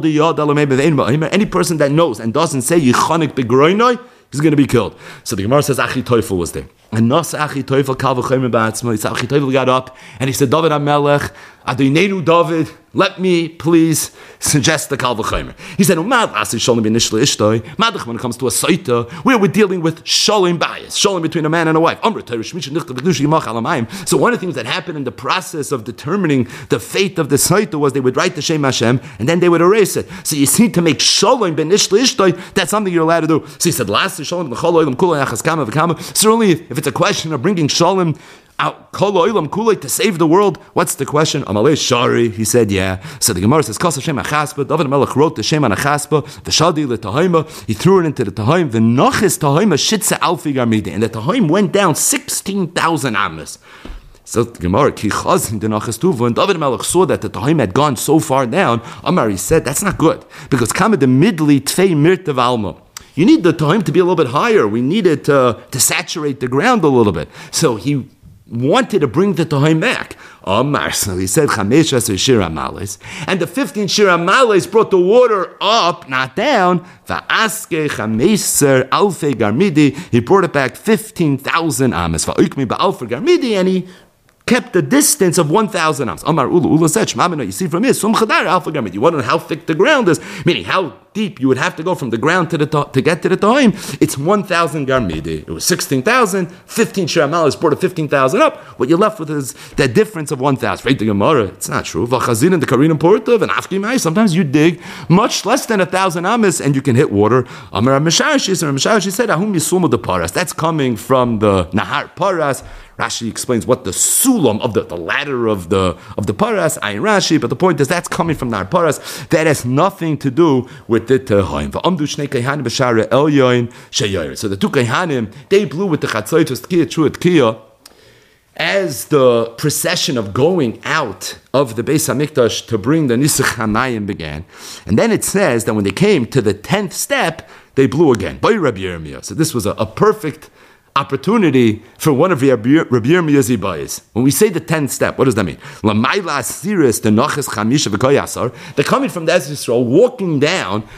any person that knows and doesn't say Yichanik Begroinoi, he's going to be killed. So the Gemara says Achi Teufel was there. And Nas Achi Teufel Kal V'Chomer Ba'atzmo. So Achi Teufel got up and he said, David HaMelech, Adonenu David, let me please suggest the Kal V'Chomer. He said, Umad Asi Shalom B'Nishla Ishtoi. Madach, when it comes to a Saita, where we're dealing with Shalom bias, Shalom between a man and a wife. So one of the things that happened in the process of determining the fate of the Saita was they would write the Shem Hashem and then they would erase it. So you see, to make Shalom B'Nishla Ishtoi, that's something you're allowed to do. So he said, Lastly, Shalom B'Chol Olam Kulei Achas Kama V'Kama. Certainly, if it's a question of bringing Shalom out Kol Olam Kulei to save the world, what's the question? Amalei Shari, he said, yeah. So the Gemara says, Kos Hashem HaChaspa, David HaMelech wrote the Shem on HaChaspa, V'shadi l'Tahaima, he threw it into the Tahaim, V'noches Tahaima Shitza Alfi Garmidi, and the Tahaim went down sixteen thousand amas. So the Gemara, Ki Chazin Denachas Tuva, when David HaMelech saw that the Tahaim had gone so far down, Amar, he said, that's not good, because Kama de Midli Tvei Mirtav Alma. You need the Tahaim to be a little bit higher. We need it to, to saturate the ground a little bit. So he wanted to bring the Tahaim back. Amar, so he said, Chamesh Esrei Shir HaMalos, and the fifteen Shir HaMalos brought the water up, not down. Va'aske Chameser Alfei Garmidi, he brought it back fifteen thousand amas. Va'ukmi ba'alfer Garmidi, and he kept the distance of one thousand ams. Amar Ula, Ula said, Shmamina, you see from here, Sum Chadar Alfa Garmidi. You want to know how thick the ground is, meaning how deep you would have to go from the ground to the to, to get to the Tahaim. It's one thousand Garmidi. It was sixteen thousand, fifteen Shir HaMalos brought it fifteen thousand up. What you're left with is that difference of one thousand. Right, the Gemara, it's not true. V'chazin and the Karin Portav and Afki Mai, sometimes you dig much less than a thousand amas and you can hit water. Amar Mishashis, and Mishashi said, Ahum Yisumu the Paras. That's coming from the Nahar Paras. Rashi explains what the sulam of the, the ladder of the of the paras, ayin Rashi, but the point is that's coming from Nar Paras. That has nothing to do with the Tahaim. So the two Kehanim, they blew with the Chatzaitos Tkiyah, Trua Tkiyah, as the procession of going out of the Beis HaMikdash to bring the Nisach HaMayim began. And then it says that when they came to the tenth step, they blew again. By Rabbi Yirmiyah. So this was a, a perfect opportunity for one of Rabbi Yirmiyah's ibayis. When we say the tenth step, what does that mean? They're coming from the Eretz Yisrael, walking down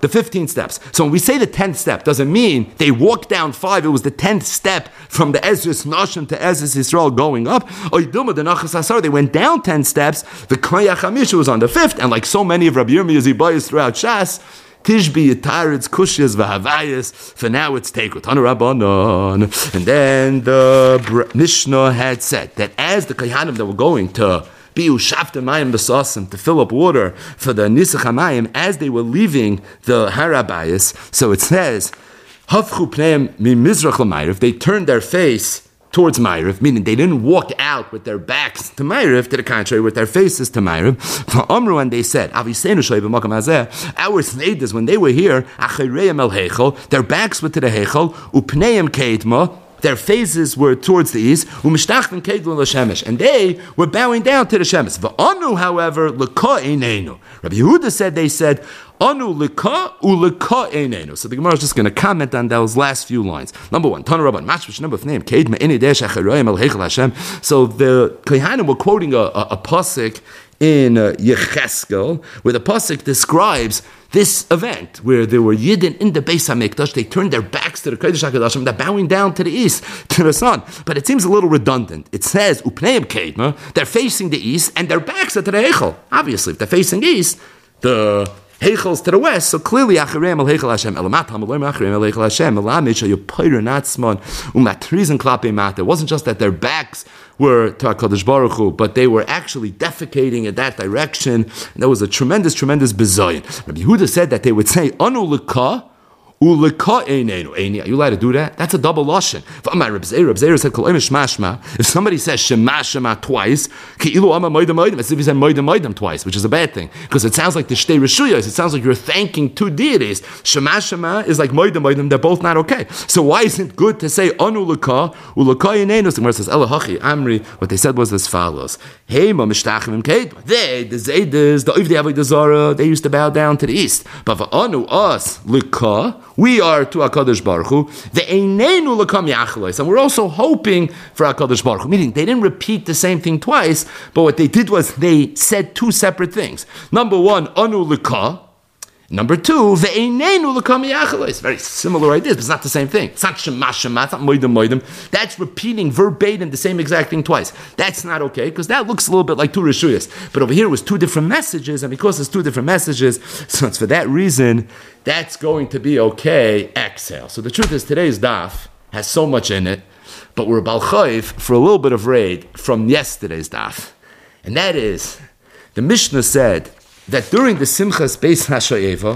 the fifteen steps. So when we say the tenth step, doesn't mean they walked down five. It was the tenth step from the Ezras Nashim to Ezras Yisrael going up. They went down ten steps. The Koyach Hamisha was on the fifth, and like so many of Rabbi Yirmiyah's Ibayis throughout Shas, Tishbi Yitaritz Kushas V'Havayas. For now, it's Teikut Hanurabanon. And then the Mishnah had said that as the Kohanim that were going to Biu Shafta Mayim B'Sasim to fill up water for the Nisach HaMayim, as they were leaving the Harabayas, so it says, Hafchu Pneim Mi Mizrach L'Mayriv, they turned their face towards Ma'ariv, meaning they didn't walk out with their backs to Ma'ariv, to the contrary, with their faces to Ma'ariv. For Amru, and they said, our Sneidas, when they were here, their backs were to the Heichel, Upneim Keidma, their faces were towards the east, and they were bowing down to the Shemesh. V'anu, however, l'ka einenu. Rabbi Yehuda said, they said, anu l'ka u'l'ka einenu. So the Gemara is just going to comment on those last few lines. Number one, Tana Rabban, mashvish number of name, Keidma inidesh acharoyim el heichel Hashem. So the Kohanim were quoting a, a, a pasuk in uh, Yecheskel, where the pasuk describes this event where there were Yidden in the Beis HaMikdash. They turned their backs to the Kodesh HaKadoshim. They're bowing down to the east, to the sun. But it seems a little redundant. It says, Upneim Keidma, they're facing the east, and their backs are to the Eichel. Obviously, if they're facing east, the Heichel's to the west, so clearly Achareim El Heichel Hashem Elamat Hamalim Achareim El Heichel Hashem Elamisha Yopoyer Natzman Umatrizin Klape Mat. It wasn't just that their backs were to HaKadosh Baruch Hu, but they were actually defecating in that direction, and that was a tremendous, tremendous bizayin. Rabbi Yehuda said that they would say Anu L'ka Uleka einenu. Are you allowed to do that? That's a double lashon. If somebody says shema shema twice, as if he said moidem moidem twice, which is a bad thing, because it sounds like the shtei reshuyos. It sounds like you're thanking two deities. Shema shema is like moidem moidem. They're both not okay. So why isn't it good to say anu leka uleka einenu? The Gemara says elahachi amri. What they said was as follows: Hey ma mishtachim keid. They the zaydes the oivdei avodah zara. They used to bow down to the east. But for anu us leka. We are to HaKadosh Baruch Hu, the Eineinu L'kam Yachalois, and we're also hoping for HaKadosh Baruch Hu, meaning they didn't repeat the same thing twice, but what they did was they said two separate things. Number one, Anu L'ka. Number two, Ve'eineinu L'kam Yachalois. Very similar ideas, but it's not the same thing. It's not Shema Shema, it's not Moidem Moidem. That's repeating verbatim the same exact thing twice. That's not okay, because that looks a little bit like two Reshuyas. But over here it was two different messages, and because it's two different messages, so it's for that reason, that's going to be okay, exhale. So the truth is, today's daf has so much in it, but we're Bal Chayv for a little bit of raid from yesterday's daf. And that is, the Mishnah said that during the Simchas Beis HaShoeva,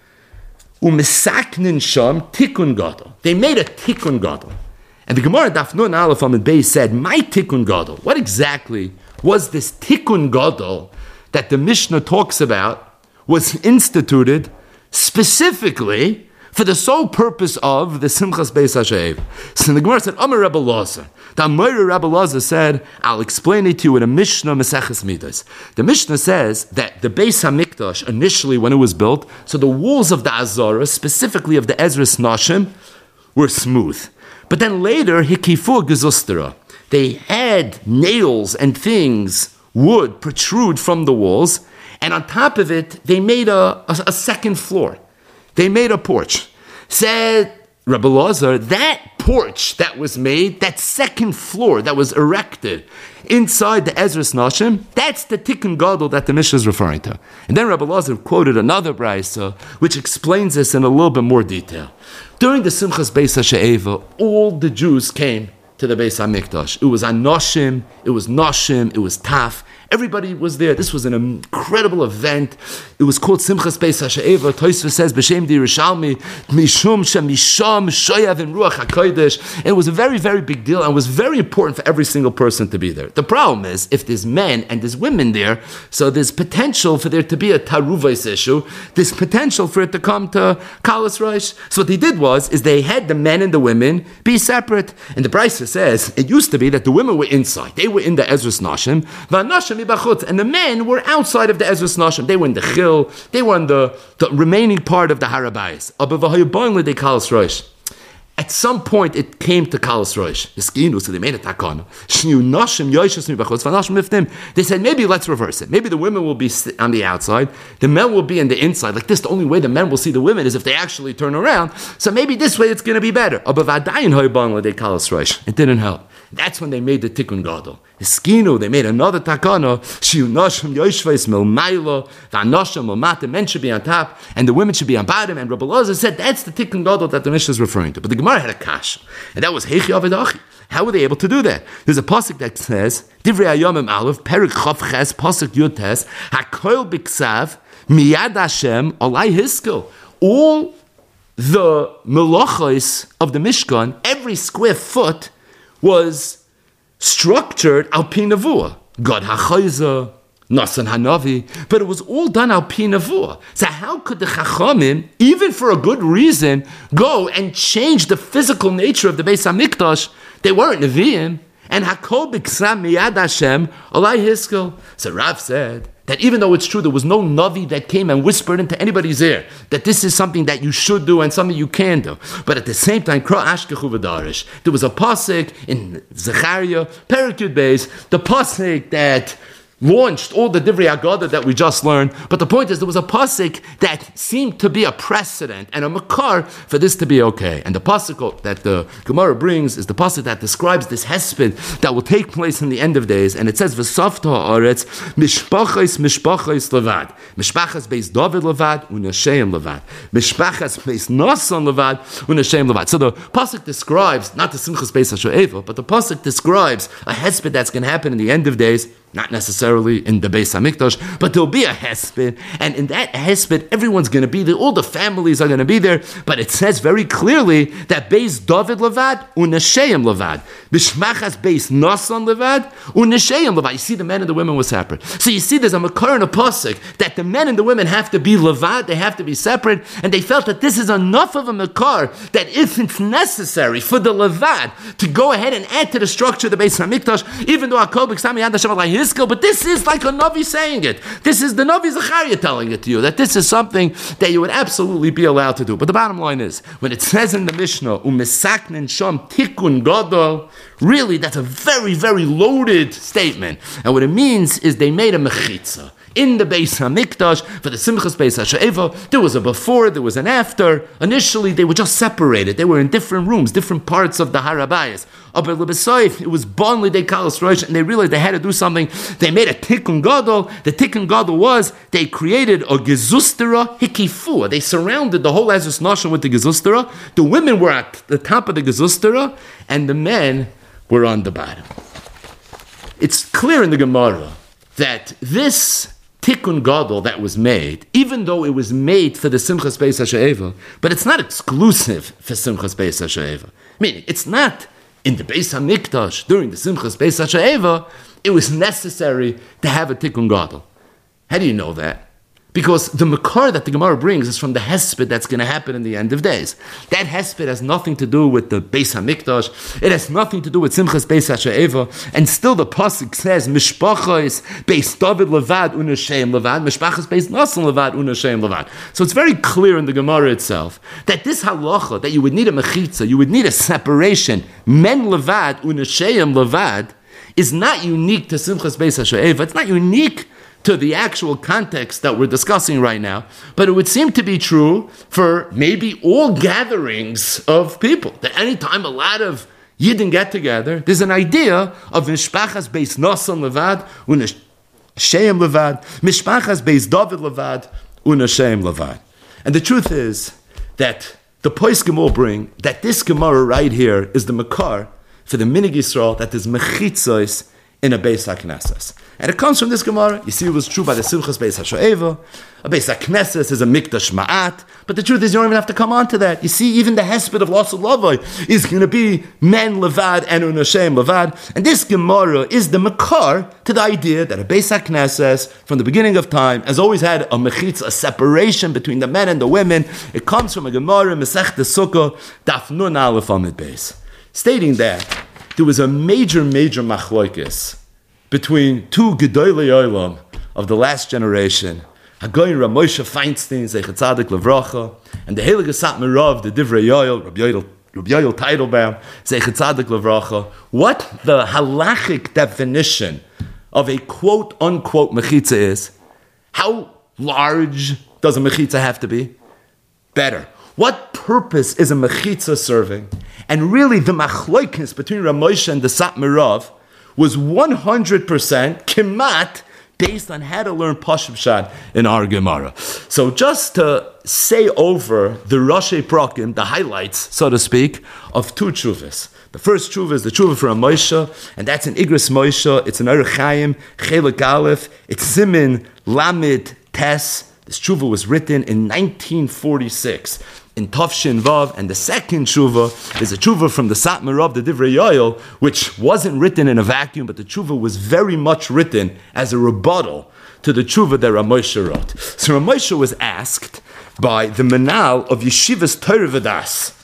u'misaknin sham tikun gadol. They made a tikun gadol. And the Gemara Daf Nun Aleph Amud Beis said, my tikun gadol. What exactly was this tikun gadol that the Mishnah talks about was instituted specifically for the sole purpose of the Simchas Beis HaShoeva? So the Gemara said, Amar Rebbe Lazar. The Amar Rebbe Lazar said, I'll explain it to you in a Mishnah Maseches Midas. The Mishnah says that the Beis HaMikdash, initially when it was built, so the walls of the Azara, specifically of the Ezras Nashim, were smooth. But then later, Hikifu Gezustera, they had nails and things, wood, protrude from the walls, and on top of it, they made a, a, a second floor. They made a porch. Said Rebbe Lazar, that porch that was made, that second floor that was erected inside the Ezras Nashim, that's the Tikkun Gadol that the Mishnah is referring to. And then Rebbe Lazar quoted another brayso, which explains this in a little bit more detail. During the Simchas Beis HaShoeva, all the Jews came to the Beis HaMikdash. It was Anoshim, it was Noshim, it was Taf. Everybody was there. This was an incredible event. It was called Simchas Beis HaShoeva. Tosfos says, B'Shem Di Yerushalmi, Mishum Shemisham Shoyav in Ruach HaKodesh. And it was a very, very big deal, and it was very important for every single person to be there. The problem is, if there's men and there's women there, so there's potential for there to be a Taruvais issue. There's potential for it to come to Kalas Rosh. So what they did was, is they had the men and the women be separate. And the Brisa says, it used to be that the women were inside. They were in the Ezras Nashim. V'Anashim and the men were outside of the Ezras Nashim. They were in the Chil. They were in the, the remaining part of the Harabayis. At some point, it came to Kalas Rosh. So they made a takana. They said, maybe let's reverse it. Maybe the women will be on the outside, the men will be in the inside. Like this, the only way the men will see the women is if they actually turn around. So maybe this way it's going to be better. It didn't help. That's when they made the Tikkun Gadol. Hiskinu, they made another takana. The men should be on top, and the women should be on bottom. And Rabbi Elazar said that's the Tikkun Gadol that the Mishnah is referring to. But the Gemara had a kash, and that was Heichi Aved Achi. How were they able to do that? There's a pasuk that says, Divrei Hayomim Aleph, Perik Chav Ches, pasuk Yud Tes, Hakoil Biksav, Miyad Hashem, Olai Hiskel. All the melachos of the Mishkan, every square foot, was structured al pi nevuah. God hachayza, Nasan Hanavi, but it was all done al pi nevuah. So how could the Chachamim, even for a good reason, go and change the physical nature of the Beis Hamikdash? They weren't Nevi'im, and Hakol b'ksam miyad Hashem olai hiskel. So Rav said that even though it's true there was no Navi that came and whispered into anybody's ear that this is something that you should do and something you can do, but at the same time, Kra Ashkechu v'darish, there was a pasuk in Zechariah, Perek Yud Beis, the pasuk that launched all the Divrei Haggadah that we just learned. But the point is, there was a pasuk that seemed to be a precedent and a makar for this to be okay. And the pasuk that the Gemara brings is the pasuk that describes this hesped that will take place in the end of days. And it says, "V'safta haaretz mishpachos mishpachos levad, mishpachas beis David levad unashem levad, mishpachas beis Nasan levad unashem levad." So the pasuk describes not the Simchas Beis HaShoeva, but the pasuk describes a hesped that's going to happen in the end of days. Not necessarily in the Beis Hamikdash, but there'll be a hesped, and in that hesped, everyone's going to be there. All the families are going to be there. But it says very clearly that Beis David levad unasheim levad, b'shmachas Beis Nasan levad unasheim levad. You see, the men and the women were separate. So you see, there's a makar and a pasuk that the men and the women have to be levad. They have to be separate, and they felt that this is enough of a makar that if it's necessary for the levad to go ahead and add to the structure of the Beis Hamikdash, even though Hakol b'ksam miyad Hashem olai hiskel, but this is like a Navi saying it. This is the Navi Zechariah telling it to you, that this is something that you would absolutely be allowed to do. But the bottom line is, when it says in the Mishnah, Umesaknen Sham Tikkun Gadol, really that's a very, very loaded statement. And what it means is they made a mechitza. In the Beis Hamikdash, for the Simchas Beis HaShoeva, there was a before, there was an after. Initially, they were just separated. They were in different rooms, different parts of the Harabayas. Aber Lebesoif, it was Bonli de Kalas Rosh, and they realized they had to do something. They made a Tikkun Gadol. The Tikkun Gadol was, they created a Gezustera Hikifua. They surrounded the whole Ezras Nashon with the Gezustera. The women were at the top of the Gezustera, and the men were on the bottom. It's clear in the Gemara that this Tikkun Gadol that was made, even though it was made for the Simchas Beis HaShoeva, but it's not exclusive for Simchas Beis HaShoeva. Meaning, it's not in the Beis HaMikdash during the Simchas Beis HaShoeva, it was necessary to have a Tikkun Gadol. How do you know that? Because the makar that the Gemara brings is from the hesped that's going to happen in the end of days. That hesped has nothing to do with the Beis Hamikdash. It has nothing to do with Simchas Beis HaShoeva. And still the pasuk says, Mishpachos Beis David levad unashem levad, Mishpachos Beis Nasan levad unashem levad. So it's very clear in the Gemara itself that this halacha, that you would need a mechitza, you would need a separation, men levad unashem levad, is not unique to Simchas Beis HaShoeva. It's not unique to the actual context that we're discussing right now, but it would seem to be true for maybe all gatherings of people. That anytime a lot of Yidden get together, there's an idea of Mishpachas Beis Nasan levad, Unashem levad, Mishpachas Beis David levad, Unashem levad. And the truth is that the Pois Gemara bring that this Gemara right here is the makar for the Minig Yisrael that is mechitzos in a Beis HaKnesses. And it comes from this Gemara. You see, it was true by the Simchas Beis HaShoeva. A Beis HaKnesses is a Mikdash Ma'at. But the truth is, you don't even have to come on to that. You see, even the hesped of Lasud Lavoi is going to be men levad and unashem levad. And this Gemara is the makar to the idea that a Beis HaKnesses, from the beginning of time, has always had a mechitz, a separation between the men and the women. It comes from a Gemara, Masechta Sukkah, Daf Nun Aleph Amid Beis, stating that there was a major, major machloikis between two Gedolei Olam of the last generation, Hagoyin Ramosha Feinstein, Zeichat Tzadik Levracha, and the Heilige Satmar Rav, the Divrei Yoel, Rabbi Yoel Rabbi Yoel Teitelbaum, Zeichet Tzadik Levracha, what the halachic definition of a quote-unquote mechitza is. How large does a mechitza have to be? Better. What purpose is a mechitza serving? And really, the machlokes between Rav Moshe and the Satmar Rav was one hundred percent kimat based on how to learn Pashut Pshat in our Gemara. So just to say over the Rashi Prakim, the highlights, so to speak, of two tshuvas. The first tshuva is the tshuva for Moshe, and that's in Igros Moshe. It's in Orach Chaim, Chelik Aleph. It's Simin Lamed Tes. This tshuva was written in nineteen forty-six in Tafshin Vav, and the second tshuva is a tshuva from the Satmar Rav, the Divrei Yoel, which wasn't written in a vacuum, but the tshuva was very much written as a rebuttal to the tshuva that Rav Moshe wrote. So Rav Moshe was asked by the Menal of Yeshivas Torah V'das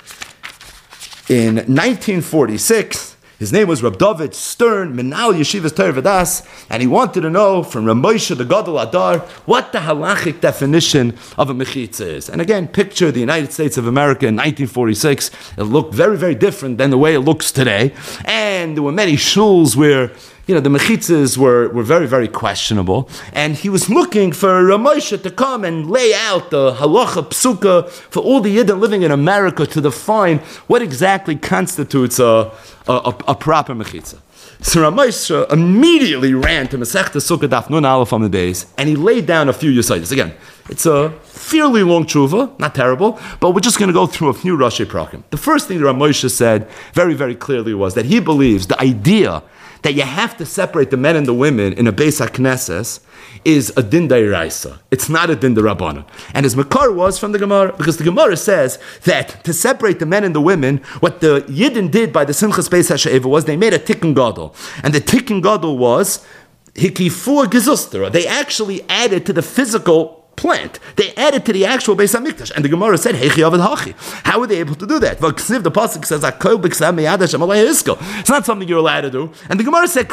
in nineteen forty-six. His name was Rab David Stern, Menal Yeshivas Torah V'das, and he wanted to know from Rav Moshe the Gadol Adar what the halachic definition of a mechitza is. And again, picture the United States of America in nineteen forty-six. It looked very, very different than the way it looks today. And there were many shuls where, you know, the mechitzas were, were very, very questionable. And he was looking for Rav Moshe to come and lay out the halacha psuka for all the Yidden living in America to define what exactly constitutes a, a, a, a proper mechitza. So Rav Moshe immediately ran to Masechta Sukkah Daf Nun Aleph on the days, and he laid down a few yesaitis. Again, it's a fairly long tshuva, not terrible, but we're just going to go through a few Rashi Prakim. The first thing that Rav Moshe said very, very clearly was that he believes the idea that you have to separate the men and the women in a Beis HaKnesses is a din d'oraisa. It's not a din d'Rabbanan. And his makar was from the Gemara, because the Gemara says that to separate the men and the women, what the Yidden did by the Simchas Beis HaShe'eva was they made a tikkun gadol. And the tikkun gadol was hikifu gezustera. They actually added to the physical plant. They added to the actual Beis HaMikdash. And the Gemara said, Heichi Avad Hachi. How were they able to do that? Well, the Pasuk says, it's not something you're allowed to do. And the Gemara said,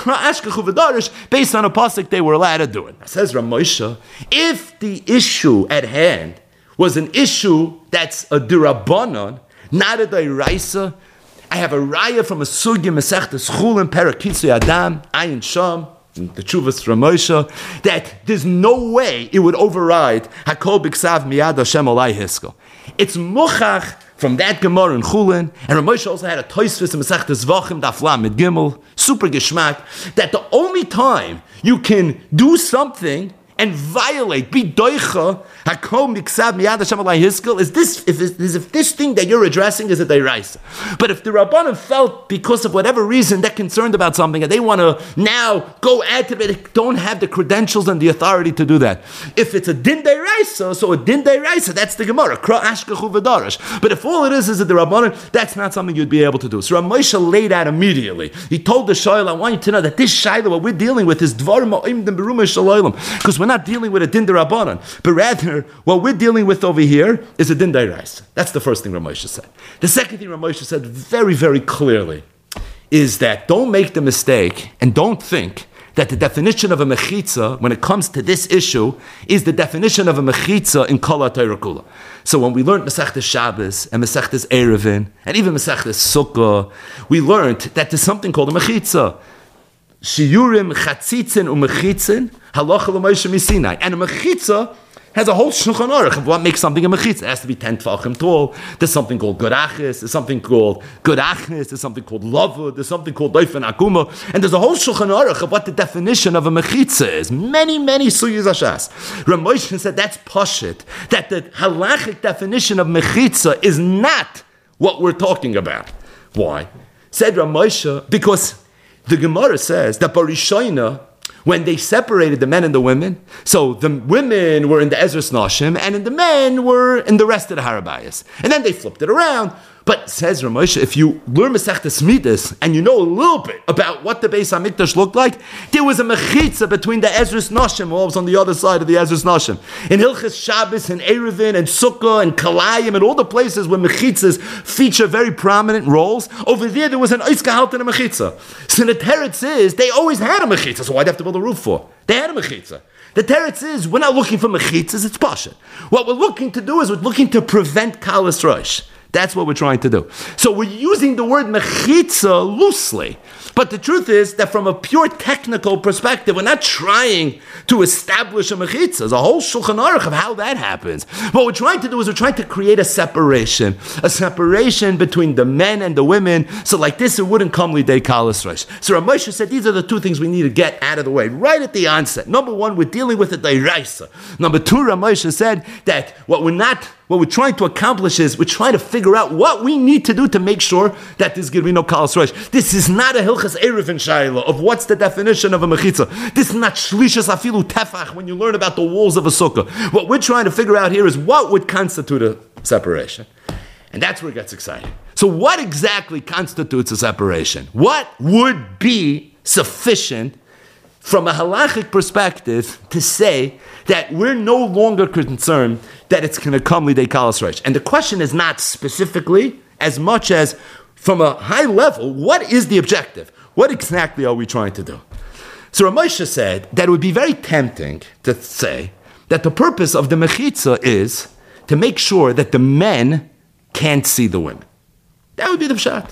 based on a Pasuk, they were allowed to do it. Now, says Rav Moshe, if the issue at hand was an issue that's a D'Rabbanan, not a D'Oraisa, I have a raya from a Sugya Masechtas Chulin Parakitzu Adam, Ayin Sham, the Chuvas Rav Moshe, that there's no way it would override Hakol B'Ksav Miyad Hashem Olai Hiskel. It's Muchach from that Gemara in Chulin, and Rav Moshe also had a Tosfos in Masechtas Vachim Daf Lamed Gimel, super geschmack, that the only time you can do something and violate, be doicha, hakom miksav miyad Hashem alai hiskel, is this, if, is if this thing that you're addressing is a deiraisa. But if the Rabbanim felt, because of whatever reason, they're concerned about something, and they want to now go add to it, they don't have the credentials and the authority to do that. If it's a din deiraisa, so a din deiraisa, that's the Gemara, kra ashkachu v'darash. But if all it is is a Rabbanim, that's not something you'd be able to do. So Rav Moshe laid out immediately. He told the Shaila, I want you to know that this Shaila, what we're dealing with, is dvar ma'im dem beruma shalaylam, because we're not dealing with a din d'Rabbanan, but rather what we're dealing with over here is a din d'oraisa. That's the first thing Rav Moshe said. The second thing Rav Moshe said very, very clearly is that don't make the mistake and don't think that the definition of a mechitza, when it comes to this issue, is the definition of a mechitza in Kol HaTorah Kula. So when we learned Masechtas Shabbos and Masechtas Erevin and even Masechtas Sukkah, we learned that there's something called a mechitza. Shiurim chatzitzin umechitzin halacha l'Moshe misinai. And a mechitza has a whole shulchan aruch of what makes something a mechitza. It has to be ten tefachim tall. There's something called godachis. There's something called godachis. There's something called lavud. There's something called doifen akuma. And there's a whole shulchan aruch of what the definition of a mechitza is. Many, many suyas ashas. Rav Moshe said that's pashit. That the halachic definition of mechitza is not what we're talking about. Why? Said Rav Moshe, because the Gemara says that Barishaina, when they separated the men and the women, so the women were in the Ezras Nashim, and the men were in the rest of the Harabayas. And then they flipped it around. But says Rav Moshe, if you learn Masechtas Midas and you know a little bit about what the Beis HaMikdash looked like, there was a mechitza between the Ezras Nashim, what was on the other side of the Ezras Nashim. In Hilchas Shabbos and Erevin and Sukkah and Kalayim and all the places where mechitzas feature very prominent roles, over there there was an Ois Gehalt and a mechitza. So the teretz is, they always had a mechitza, so why'd they have to build a roof for? They had a mechitza. The teretz is, we're not looking for mechitzas, it's pasha. What we're looking to do is we're looking to prevent kalas rosh. That's what we're trying to do. So we're using the word mechitza loosely. But the truth is that from a pure technical perspective, we're not trying to establish a mechitza. There's a whole Shulchan Aruch of how that happens. What we're trying to do is we're trying to create a separation, a separation between the men and the women. So like this, it wouldn't come lidei kalas reish. So Rav Moshe said these are the two things we need to get out of the way right at the onset. Number one, we're dealing with the deraisa. Number two, Rav Moshe said that what we're not What we're trying to accomplish is we're trying to figure out what we need to do to make sure that there's going to be no kalas reish. This is not a hilchas erev and shayla of what's the definition of a mechitza. This is not shlishas afilu tefach when you learn about the walls of a sukkah. What we're trying to figure out here is what would constitute a separation. And that's where it gets exciting. So what exactly constitutes a separation? What would be sufficient from a halachic perspective to say that we're no longer concerned that it's going to come lidei kalas reish? And the question is not specifically as much as from a high level, what is the objective? What exactly are we trying to do? So Rav Moshe said that it would be very tempting to say that the purpose of the mechitza is to make sure that the men can't see the women. That would be the pshat.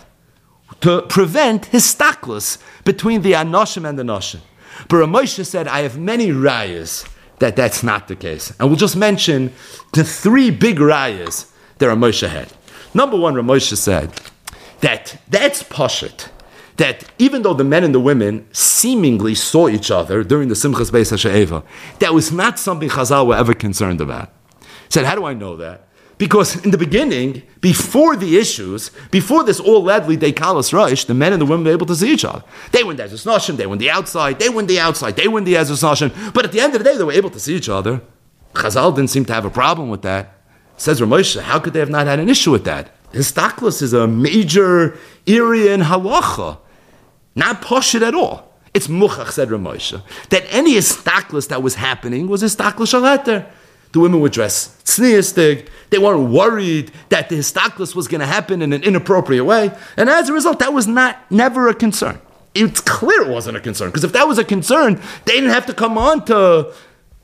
To prevent histaklus between the anoshim and the noshim. But Rav Moshe said, I have many rayas that that's not the case. And we'll just mention the three big rayas that Rav Moshe had. Number one, Rav Moshe said that that's pashut, that even though the men and the women seemingly saw each other during the Simchas Beis HaShe'eva, that was not something Chazal were ever concerned about. He said, how do I know that? Because in the beginning, before the issues, before this all led lidei kalas reish, the men and the women were able to see each other. They went the Ezus Nashim, they went the outside, they went the outside, they went the Ezus Nashim. But at the end of the day, they were able to see each other. Chazal didn't seem to have a problem with that. Says Rav Moshe, how could they have not had an issue with that? Histaklus is a major area in halacha, not poshut at all. It's muchach, said Rav Moshe, that any histaklus that was happening was histaklus shalater. The women were dressed tzniistig. They weren't worried that the histaklus was going to happen in an inappropriate way. And as a result, that was not never a concern. It's clear it wasn't a concern. Because if that was a concern, they didn't have to come on to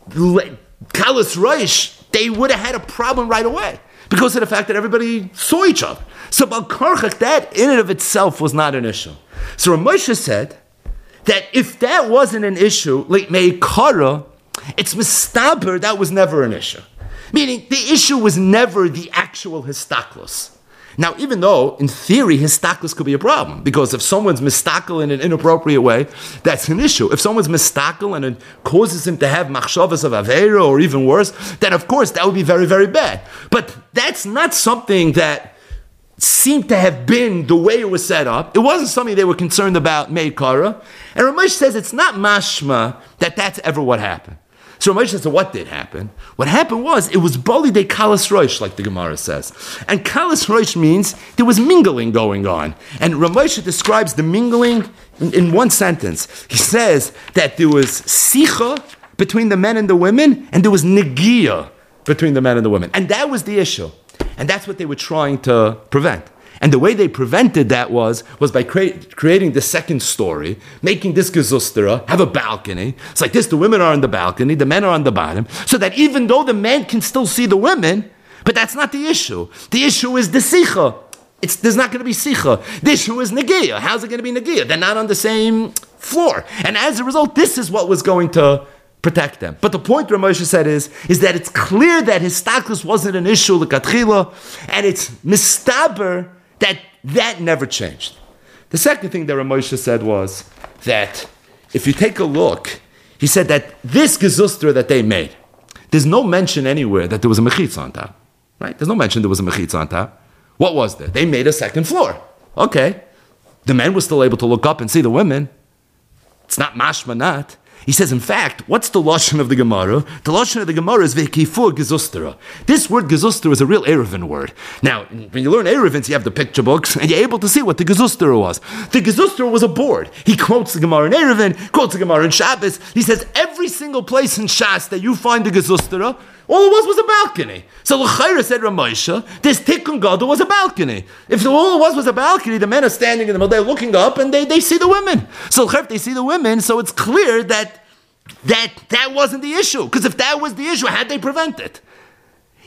kalas reish. They would have had a problem right away. Because of the fact that everybody saw each other. So Bal Karchach, that in and of itself was not an issue. So Rav Moshe said that if that wasn't an issue, like meikara, it's mistaber, that was never an issue. Meaning, the issue was never the actual histaklus. Now, even though, in theory, histaklus could be a problem, because if someone's mistakel in an inappropriate way, that's an issue. If someone's mistakel and it causes him to have machshavas of aveira, or even worse, then of course, that would be very, very bad. But that's not something that seemed to have been the way it was set up. It wasn't something they were concerned about, meikara. And Ramesh says it's not mashma that that's ever what happened. So Ramesh says, so what did happen? What happened was, it was bali de kalas roish, like the Gemara says. And kalas roish means there was mingling going on. And Ramesh describes the mingling in, in one sentence. He says that there was sicha between the men and the women, and there was negia between the men and the women. And that was the issue. And that's what they were trying to prevent. And the way they prevented that was, was by cre- creating the second story, making this gezustera have a balcony. It's like this, the women are on the balcony, the men are on the bottom, so that even though the men can still see the women, but that's not the issue. The issue is the sicha. It's, there's not going to be sicha. The issue is negia. How's it going to be negia? They're not on the same floor. And as a result, this is what was going to protect them. But the point Rav Moshe said is, is that it's clear that histaklus wasn't an issue l'katchila, and it's mistaber that that never changed. The second thing that Rav Moshe said was that if you take a look, he said that this gezustra that they made, there's no mention anywhere that there was a mechitza on top. Right? There's no mention there was a mechitza on top. What was there? They made a second floor. Okay. The men were still able to look up and see the women. It's not mashma not. He says, in fact, what's the lashon of the Gemara? The lashon of the Gemara is v'kifu gezustera. This word gezustera is a real Eruvin word. Now, when you learn Eruvins, you have the picture books, and you're able to see what the gezustera was. The gezustera was a board. He quotes the Gemara in Eruvin, quotes the Gemara in Shabbos. He says, every single place in Shas that you find the gezustera, all it was was a balcony. So L'chaira said Rav Moshe, this Tikkun Gadol was a balcony. If all it was was a balcony, the men are standing in the middle, they're looking up, and they, they see the women. So L'chaira, they see the women, so it's clear that that that wasn't the issue. Because if that was the issue, how'd they prevent it?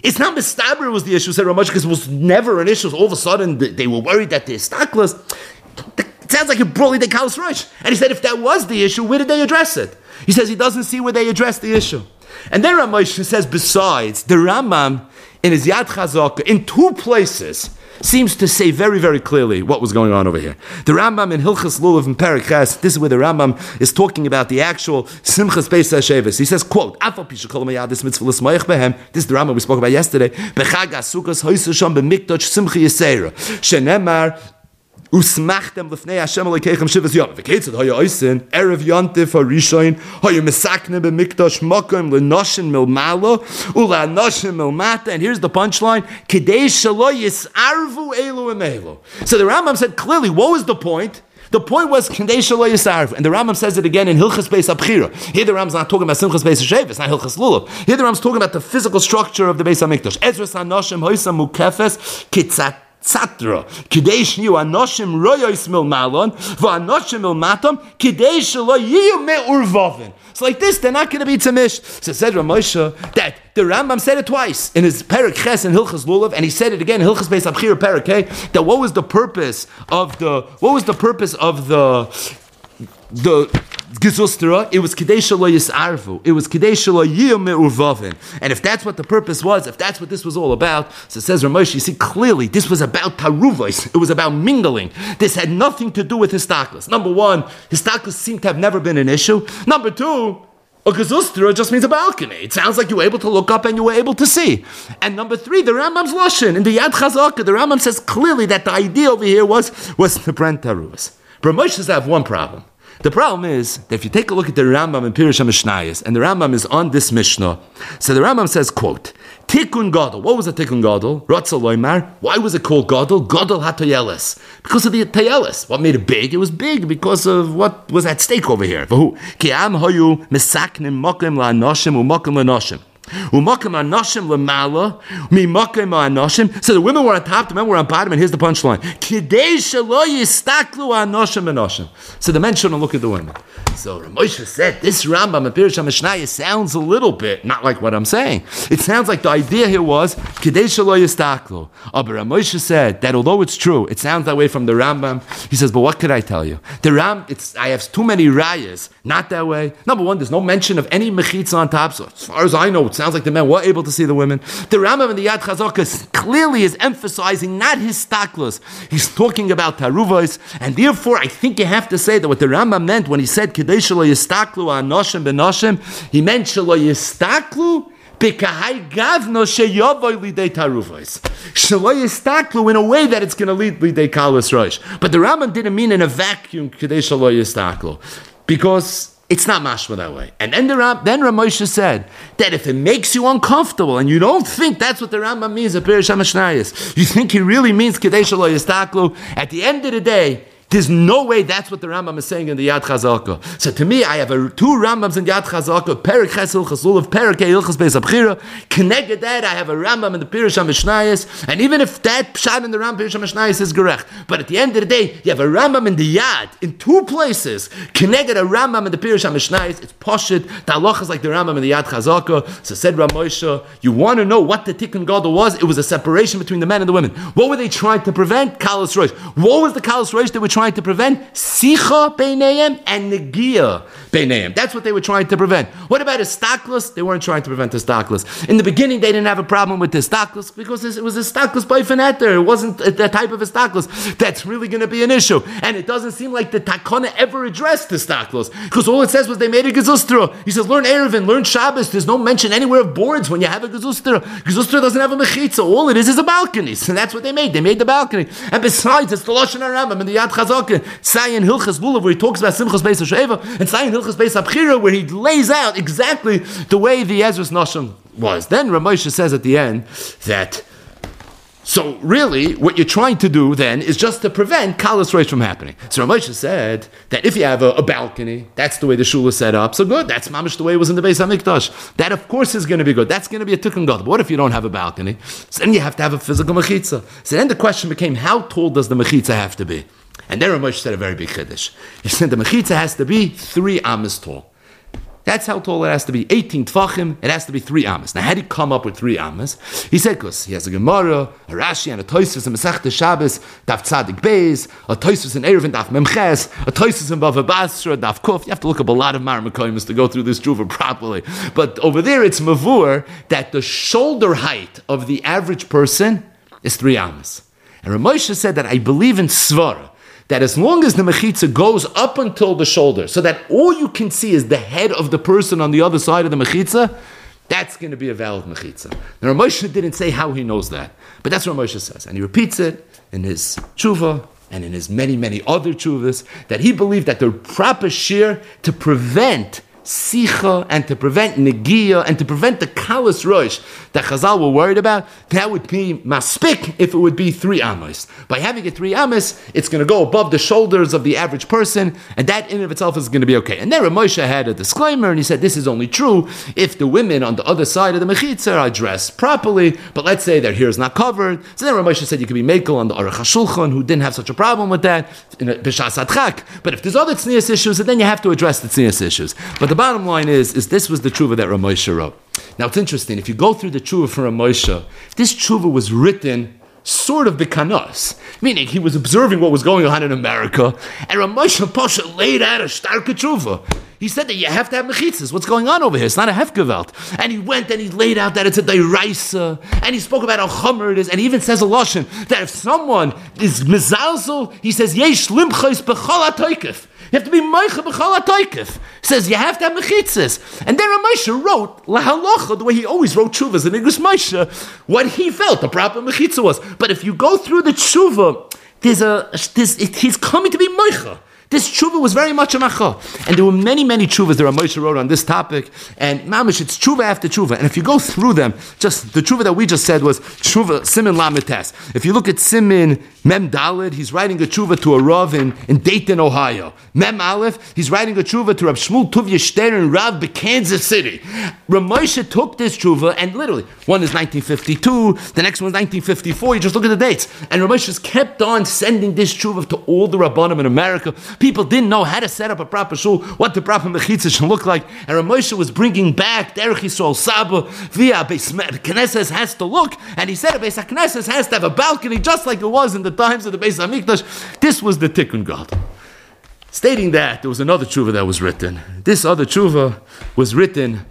It's not Mistaber was the issue, said Ramosh, because it was never an issue. All of a sudden, they were worried that the Istaklas. It sounds like a broly de Kalas Rosh. And he said, if that was the issue, where did they address it? He says he doesn't see where they addressed the issue. And then Ramosh says, besides, the Rambam in his Yad Chazaka, in two places, seems to say very, very clearly what was going on over here. The Rambam in Hilchas Lulav and Perek Ches, this is where the Rambam is talking about the actual Simchas Beis HaShevis. He says, quote, Afal Pisha Kol Mayadis Mitzvah L'Smayach Behem. This is the Rambam we spoke about yesterday. Bechag HaSukkos Hoysa Sham B'Mikdash Simcha Yisera. Shenemar Usmachtem L'Fnei Hashem Alekeichem Shivas Yom. V'ketzad Hoya Oysin Erev Yontif HaRishayin Hoya Mesakne B'Mikdash Mokim L'Noshin Milmalo Ula Noshin Milmata. And here's the punchline: Kidei Shalo Yisarvu Elu Emelu. So the Rambam said clearly, what was the point? The point was Kidei Shalo Yisarvu, and the Rambam says it again in Hilchas Beis Abchira. Here the Rambam's not talking about Simchas Beis HaShevis, not Hilchas Lulav. Here the Rambam's talking about the physical structure of the Beis HaMikdash. Ezras HaNoshim Hoysa Mukefes Kitzat Tzatra, Kadesh Yu Anoshim Royois Mil Malon, Vanoshim Mil Matam, Kadesh Lo Yu Me Urvovin. So like this, they're not going to be Tzimish. So said Ramosha that the Rambam said it twice in his Perek Ches and Hilchas Lulav, and he said it again in Hilchas Beis Abchira Perek Hey, that what was the purpose of the what was the purpose of the the Gezustra? It was Kidei Shelo Yisarvu. It was Kidei Shelo Yiyom Me'urvavin. And if that's what the purpose was, if that's what this was all about, so it says Ramosh, you see clearly this was about Taruvos. It was about mingling. This had nothing to do with Histaklis. Number one, Histaklis seemed to have never been an issue. Number two, a Gezustra just means a balcony. It sounds like you were able to look up and you were able to see. And number three, the Rambam's Lashon. In the Yad Chazaka, the Rambam says clearly that the idea over here was, was to brand Taruvos. Ramosh says I have one problem. The problem is that if you take a look at the Rambam in Pirush HaMishnayos, and the Rambam is on this Mishnah, so the Rambam says, quote, Tikkun Gadol. What was a Tikkun Gadol? Ratzah Loimar. Why was it called Gadol? Gadol HaToyeles. Because of the Toyeles. What made it big? It was big because of what was at stake over here. V'hu, Ki am hoyu mesaknim mokim la'anoshim u'mokim la'anoshim. Umakim anoshim lemala, mimakim anoshim. So the women were on top, the men were on bottom, and here's the punchline: Kidei shelo yistaklu anoshim anoshim. So the men shouldn't look at the women. So Ramosha said, this Rambam in Pirush HaMishnayos sounds a little bit not like what I'm saying. It sounds like the idea here was Kidei shelo yistaklu. Oh, but Ramosha said that although it's true, it sounds that way from the Rambam. He says, but what could I tell you? The Ram, it's I have too many rayas. Not that way. Number one, there's no mention of any mechitza on top. So as far as I know, it sounds like the men were able to see the women. The Rambam in the Yad Chazaka clearly is emphasizing not his staklus. He's talking about taruvos, and therefore I think you have to say that what the Rambam meant when he said Kidei shelo yistaklu anoshim benoshim, he meant shelo yistaklu b'kahai gavno sheyavoy lidei taruvos. Shelo yistaklu in a way that it's going to lead lidei kalas rosh. But the Rambam didn't mean in a vacuum Kidei shelo yistaklu, because it's not mashma that way. And then the Ram, then Ramosha said that if it makes you uncomfortable and you don't think that's what the Rambam means at Pirush HaMishnayos, you think he really means Kidei shelo yistaklu, at the end of the day, there's no way that's what the Rambam is saying in the Yad Chazaka. So to me, I have a, two Rambams in Yad Chazaka, Perek Ches Hilchas Lulav, Perek Hey Hilchas Beis Abchira. Connected that, I have a Rambam in the Pirush HaMishnayos, and even if that pshat in the Rambam Pirush HaMishnayos is gerech, but at the end of the day, you have a Rambam in the Yad, in two places, connected a Rambam in the Pirush HaMishnayos. It's poshut, the halach is like the Rambam in the Yad Chazaka. So said Ramosha, you want to know what the Tikkun Gadol was? It was a separation between the men and the women. What were they trying to prevent? Kalas Rosh. What was the Kalas Rosh they were trying to prevent? Sicha beineim and negia beineim. That's what they were trying to prevent. What about Histaklis? They weren't trying to prevent Histaklis. In the beginning, they didn't have a problem with Histaklis because it was Histaklis by Fenetter. It wasn't the type of Histaklis that's really going to be an issue. And it doesn't seem like the Takana ever addressed Histaklis, because all it says was they made a Gezustra. He says, learn Erevin, learn Shabbos. There's no mention anywhere of boards when you have a Gezustra. Gezustra doesn't have a Mechitza. All it is is a balcony. So that's what they made. They made the balcony. And besides, it's the Lashon HaRambam and the Yad Chazaka. Sayin Hilchas Lulav, where he talks about Simchas Beis HaSheva, and Sayin Hilchas Beis HaBchira, where he lays out exactly the way the Ezras Noshim was. Then Ramosha says at the end that, so really, what you're trying to do then is just to prevent Kalas Rosh from happening. So Ramosha said that if you have a, a balcony, that's the way the shul is set up, so good, that's mamish the way it was in the Beis HaMikdash. That of course is going to be good. That's going to be a Tikkun Gadol. But what if you don't have a balcony? So then you have to have a physical mechitza. So then the question became, how tall does the mechitza have to be? And then Ramosha said a very big chiddush. He said the mechitza has to be three amas tall. That's how tall it has to be. eighteen tfachim, it has to be three amas. Now, how did he come up with three amas? He said, because he has a Gemara, a Rashi, and a Tosfos in Masechta Shabbos, Daf Tzadik Beis, a Tosfos in Eruvin, Daf Memches, a Tosfos in Bava Basra, Daf Kuf. You have to look up a lot of Marmakoimus to go through this tshuva properly. But over there, it's mavur that the shoulder height of the average person is three amas. And Rav Moshe said that I believe in Svara, that as long as the mechitza goes up until the shoulder, so that all you can see is the head of the person on the other side of the mechitza, that's going to be a valid mechitza. Now, Rav Moshe didn't say how he knows that, but that's what Rav Moshe says. And he repeats it in his tshuva and in his many, many other tshuvas, that he believed that the proper shear to prevent sicha and to prevent negia and to prevent the kalas rosh that Chazal were worried about, that would be maspik if it would be three amos. By having it three amos, it's going to go above the shoulders of the average person, and that in and of itself is going to be okay. And then Rav Moshe had a disclaimer, and he said this is only true if the women on the other side of the mechitza are dressed properly, but let's say their hair is not covered. So then Rav Moshe said you could be mekel on the Aruch HaShulchan, who didn't have such a problem with that, in a b'shas adchak. But if there's other tznius issues, then you have to address the tznius issues. But the bottom line is, is this was the tshuva that Rav Moshe wrote. Now it's interesting, if you go through the tshuva from Rav Moshe, this tshuva was written sort of bekanos, meaning he was observing what was going on in America, and Rav Moshe Pasha laid out a stark tshuva. He said that you have to have mechitzas. What's going on over here? It's not a hefgevelt. And he went and he laid out that it's a deiraisa, and he spoke about how chomer it is, and he even says a lashon that if someone is mezalzel, he says yesh limchos b'chol hatoikef. You have to be meicha b'chol hatoikef. He says you have to have mechitzas. And then Rav Moshe wrote lahalacha, the way he always wrote tshuvas in Igros Moshe, what he felt the proper mechitza was. But if you go through the tshuva, there's a there's, it, he's coming to be meicha. This tshuva was very much a macha. And there were many, many tshuvas that Rav Moshe wrote on this topic. And mamish, it's tshuva after tshuva. And if you go through them, just the tshuva that we just said was tshuva Simin Lametes. If you look at Simin Mem Daled, he's writing a tshuva to a Rav in, in Dayton, Ohio. Mem Aleph, he's writing a tshuva to Rav Shmuel Tuvia Stern and Rav Be Kansas City. Rav Moshe took this tshuva and literally, one is nineteen fifty-two, the next one is nineteen fifty-four. You just look at the dates. And Rav Moshe just kept on sending this tshuva to all the Rabbanim in America. People didn't know how to set up a proper shul, what the proper mechitza should look like, and Rav Moshe was bringing back Derech Yisrael Saba via Beis Knesset has to look, and he said a Beis Knesset has to have a balcony just like it was in the times of the Beis Hamikdash. This was the Tikkun Gadol. Stating that, there was another tshuva that was written. This other tshuva was written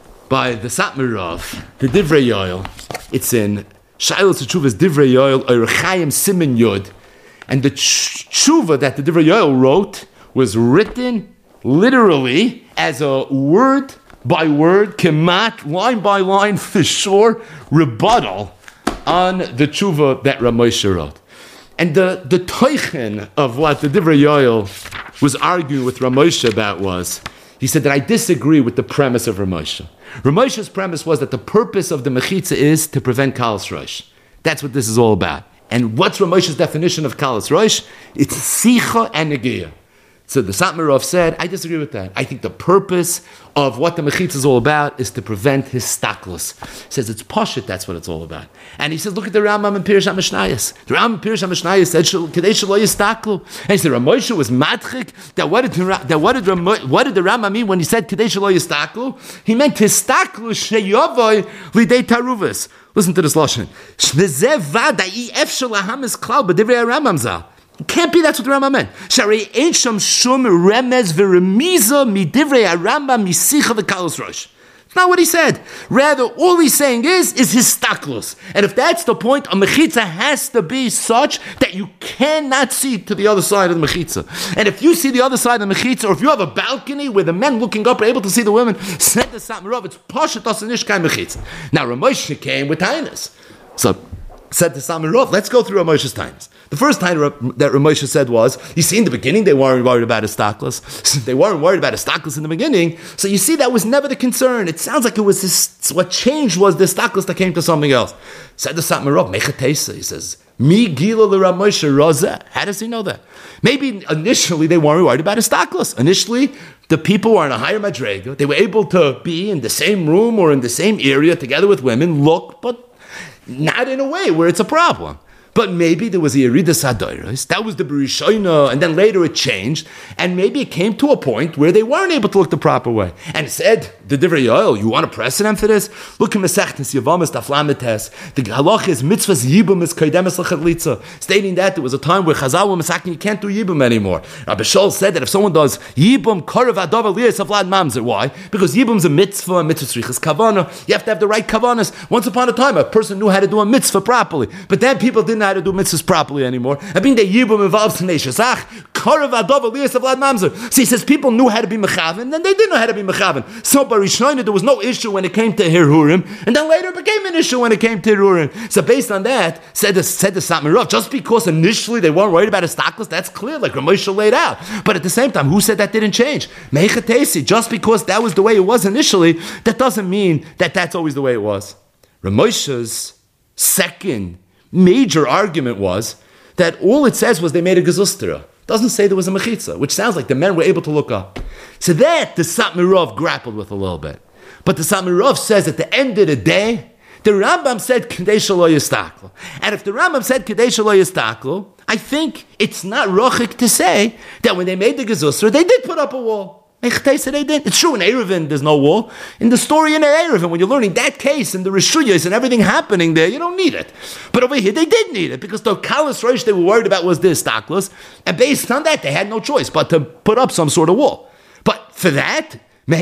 by the Satmar Rav, the Divrei Yoel. It's in Shailos Tshuva's Divrei Yoel, Eirchaim Simen Yod. And the tshuva that the Divrei Yoel wrote was written literally as a word by word, kemat, line by line, for sure, rebuttal on the tshuva that Rav Moshe wrote. And the, the teichen of what the Divrei Yoel was arguing with Rav Moshe about was, he said that I disagree with the premise of Rav Moshe. Rav Moshe's premise was that the purpose of the mechitza is to prevent kalas rosh. That's what this is all about. And what's Rav Moshe's definition of kalas rosh? It's sicha and negia. So the Satmar Rav said, I disagree with that. I think the purpose of what the mechitza is all about is to prevent his staklus. He says it's poshut, that's what it's all about. And he says, look at the Rambam in Pirush HaMishnayos. The Rambam in Pirush HaMishnayos said, Kedei shelo yistaklu. And he said, Rav Moshe was madchik. That what did the, that what did, what did the Rambam mean when he said Kedei shelo yistaklu? He meant histaklu sheyavoy lidei taruvas. Listen to this lashon. Shnezev vadai efshel lahamis klal b'divrei Rambam zal. It can't be that's what the Rambam meant. Sharei ein sham shum remez v'remiza midivrei Rambam misicha v'kalos rosh. It's not what he said. Rather, all he's saying is, is his staklus. And if that's the point, a mechitza has to be such that you cannot see to the other side of the mechitza. And if you see the other side of the mechitza, or if you have a balcony where the men looking up are able to see the women, said the Satmar Rav, it's pashat asanish kai mechitza. Now, Rav Moshe came with tainas. So, said the Satmar Rav, let's go through Rav Moshe's tainas. The first time that Rav Moshe said was, you see in the beginning they weren't worried about a staklus. They weren't worried about a staklus in the beginning. So you see that was never the concern. It sounds like it was this, what changed was the staklus that came to something else. Said the Satmar Rav, mechatesa, he says, mi gila le Rav Moshe razeh. How does he know that? Maybe initially they weren't worried about a staklus. Initially, the people were in a higher madrega. They were able to be in the same room or in the same area together with women, look, but not in a way where it's a problem. But maybe there was a Yeridas Hadoros. That was the Berishoina, and then later it changed. And maybe it came to a point where they weren't able to look the proper way. And it said, the Divrei Yoel, you want a precedent for this? Look at Masechtas Yavamas Daflamites. The halach is mitzvahs yibum is kaidemes lachatlitzah. Stating that there was a time where Chazal were masaking you can't do yibum anymore. Rabbi Shaul said that if someone does yibum korav adav aliyas avlad mamzer, why? Because yibum's a mitzvah, mitzvah strichas kavana. You have to have the right kavanas. Once upon a time, a person knew how to do a mitzvah properly, but then people didn't know how to do mitzvahs properly anymore. I mean, the yibum involves neshasach korav adav aliyas avlad mamzer. So he says people knew how to be mechaven, then they didn't know how to be mechaven. So Barishoina, there was no issue when it came to Hirhurim, and then later it became an issue when it came to Hirhurim. So based on that, said the said the Satmar Rav, just because initially they weren't worried about a stockless, that's clear, like Ramosha laid out. But at the same time, who said that didn't change? Meichatesi, just because that was the way it was initially, that doesn't mean that that's always the way it was. Ramosha's second major argument was that all it says was they made a gezustra. Doesn't say there was a mechitza, which sounds like the men were able to look up. So that the Satmar Rav grappled with a little bit. But the Satmar Rav says at the end of the day, the Rambam said Kadesh lo yistaklu. And if the Rambam said Kadesh lo yistaklu, I think it's not rochik to say that when they made the gezusra, they did put up a wall. They did. It's true in Erevin there's no wall. In the story in Erevin, when you're learning that case and the Rishuyas and everything happening there, you don't need it. But over here, they did need it because the Kalas Rosh they were worried about was this staklas, and based on that, they had no choice but to put up some sort of wall. But for that,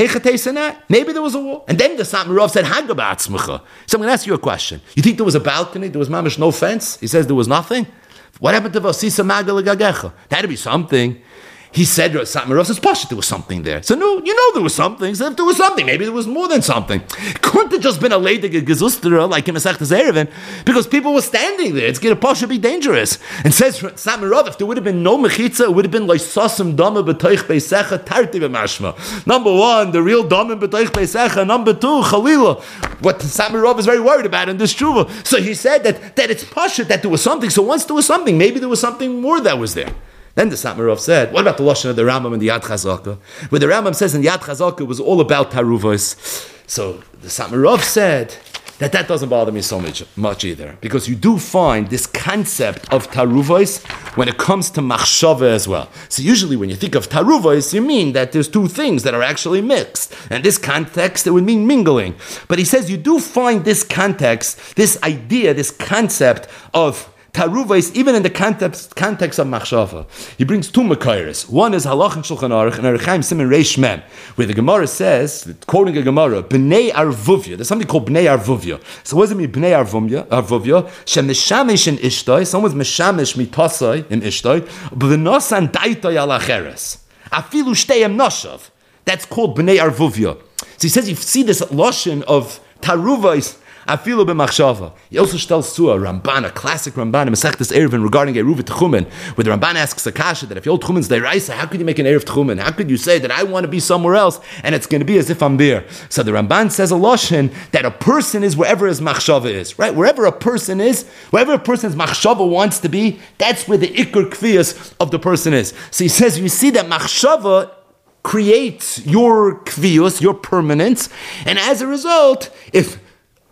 maybe there was a wall. And then the Satmar Rav said, Hagaba atzmecha. So I'm going to ask you a question. You think there was a balcony? There was mamish no fence? He says there was nothing? What happened to Vasisa Magal Gagecha? That had to be something. He said, Satmar Rav says, Pasha, there was something there. So no, you know there was something. So if there was something, maybe there was more than something. It couldn't have just been a lady gezustra like in Masechtas Erevin, because people were standing there. It's going to Pasha be dangerous. And says Satmar Rav, if there would have been no mechitza, it would have been like sasim dama b'toich beisecha tarti b'mashma. Number one, the real dama b'toich beisecha. Number two, chalila. What Satmar Rav is very worried about in this tshuva. So he said that, that it's Pasha that there was something. So once there was something, maybe there was something more that was there. Then the Satmar Rav said, what about the Lashon of the Rambam and the Yad Chazaka? Where the Rambam says in Yad Chazaka it was all about Taruvos. So the Satmar Rav said that that doesn't bother me so much, much either. Because you do find this concept of Taruvos when it comes to Machshava as well. So usually when you think of Taruvos, you mean that there's two things that are actually mixed. And in this context, it would mean mingling. But he says you do find this context, this idea, this concept of Taruvos, even in the context, context of Machshava. He brings two Makairis. One is Halach and Shulchan Aruch and Aruchaim Siman Reish Mem, where the Gemara says, quoting a Gemara, B'nei Arvuvya. There's something called B'nei Arvuvya. So what does it mean, B'nei Arvuvya? Arvuvya, Shemeshamish in Ishtoi, someone's Meshamish mitasai in Ishtoi, B'venosan Daitoi ala Cheres. Afilu Shteyem Noshav. That's called B'nei Arvuvya. So he says, you see this lotion of Taruvos, Afilu b'machshava. He also tells to a Ramban, a classic Ramban, in Masechtas Erevin regarding Eruv Tchumen, where the Ramban asks a kasha that if your Tchumen's deraisa, how could you make an Erev Tchumen? How could you say that I want to be somewhere else and it's going to be as if I'm there? So the Ramban says a lashon that a person is wherever his machshava is, right? Wherever a person is, wherever a person's machshava wants to be, that's where the ikkur kviyas of the person is. So he says, you see that machshava creates your kviyus, your permanence, and as a result, if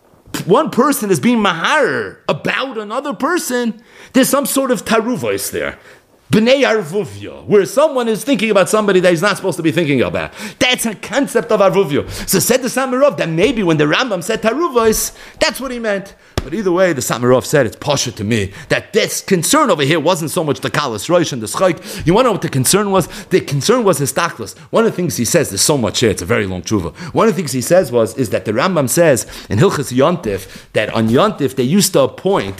one person is being mahar about another person, there's some sort of taruvos there. B'nei arvuvya, where someone is thinking about somebody that he's not supposed to be thinking about. That's a concept of arvuvya. So said the Satmar Rav that maybe when the Rambam said taruvos, that's what he meant. But either way, the Satmar Rav said, it's pasha to me, that this concern over here wasn't so much the kalas roish and the schaik. You want to know what the concern was? The concern was his taklas. One of the things he says, there's so much here, it's a very long tshuva. One of the things he says was, is that the Rambam says in Hilchas Yontif, that on Yontif they used to appoint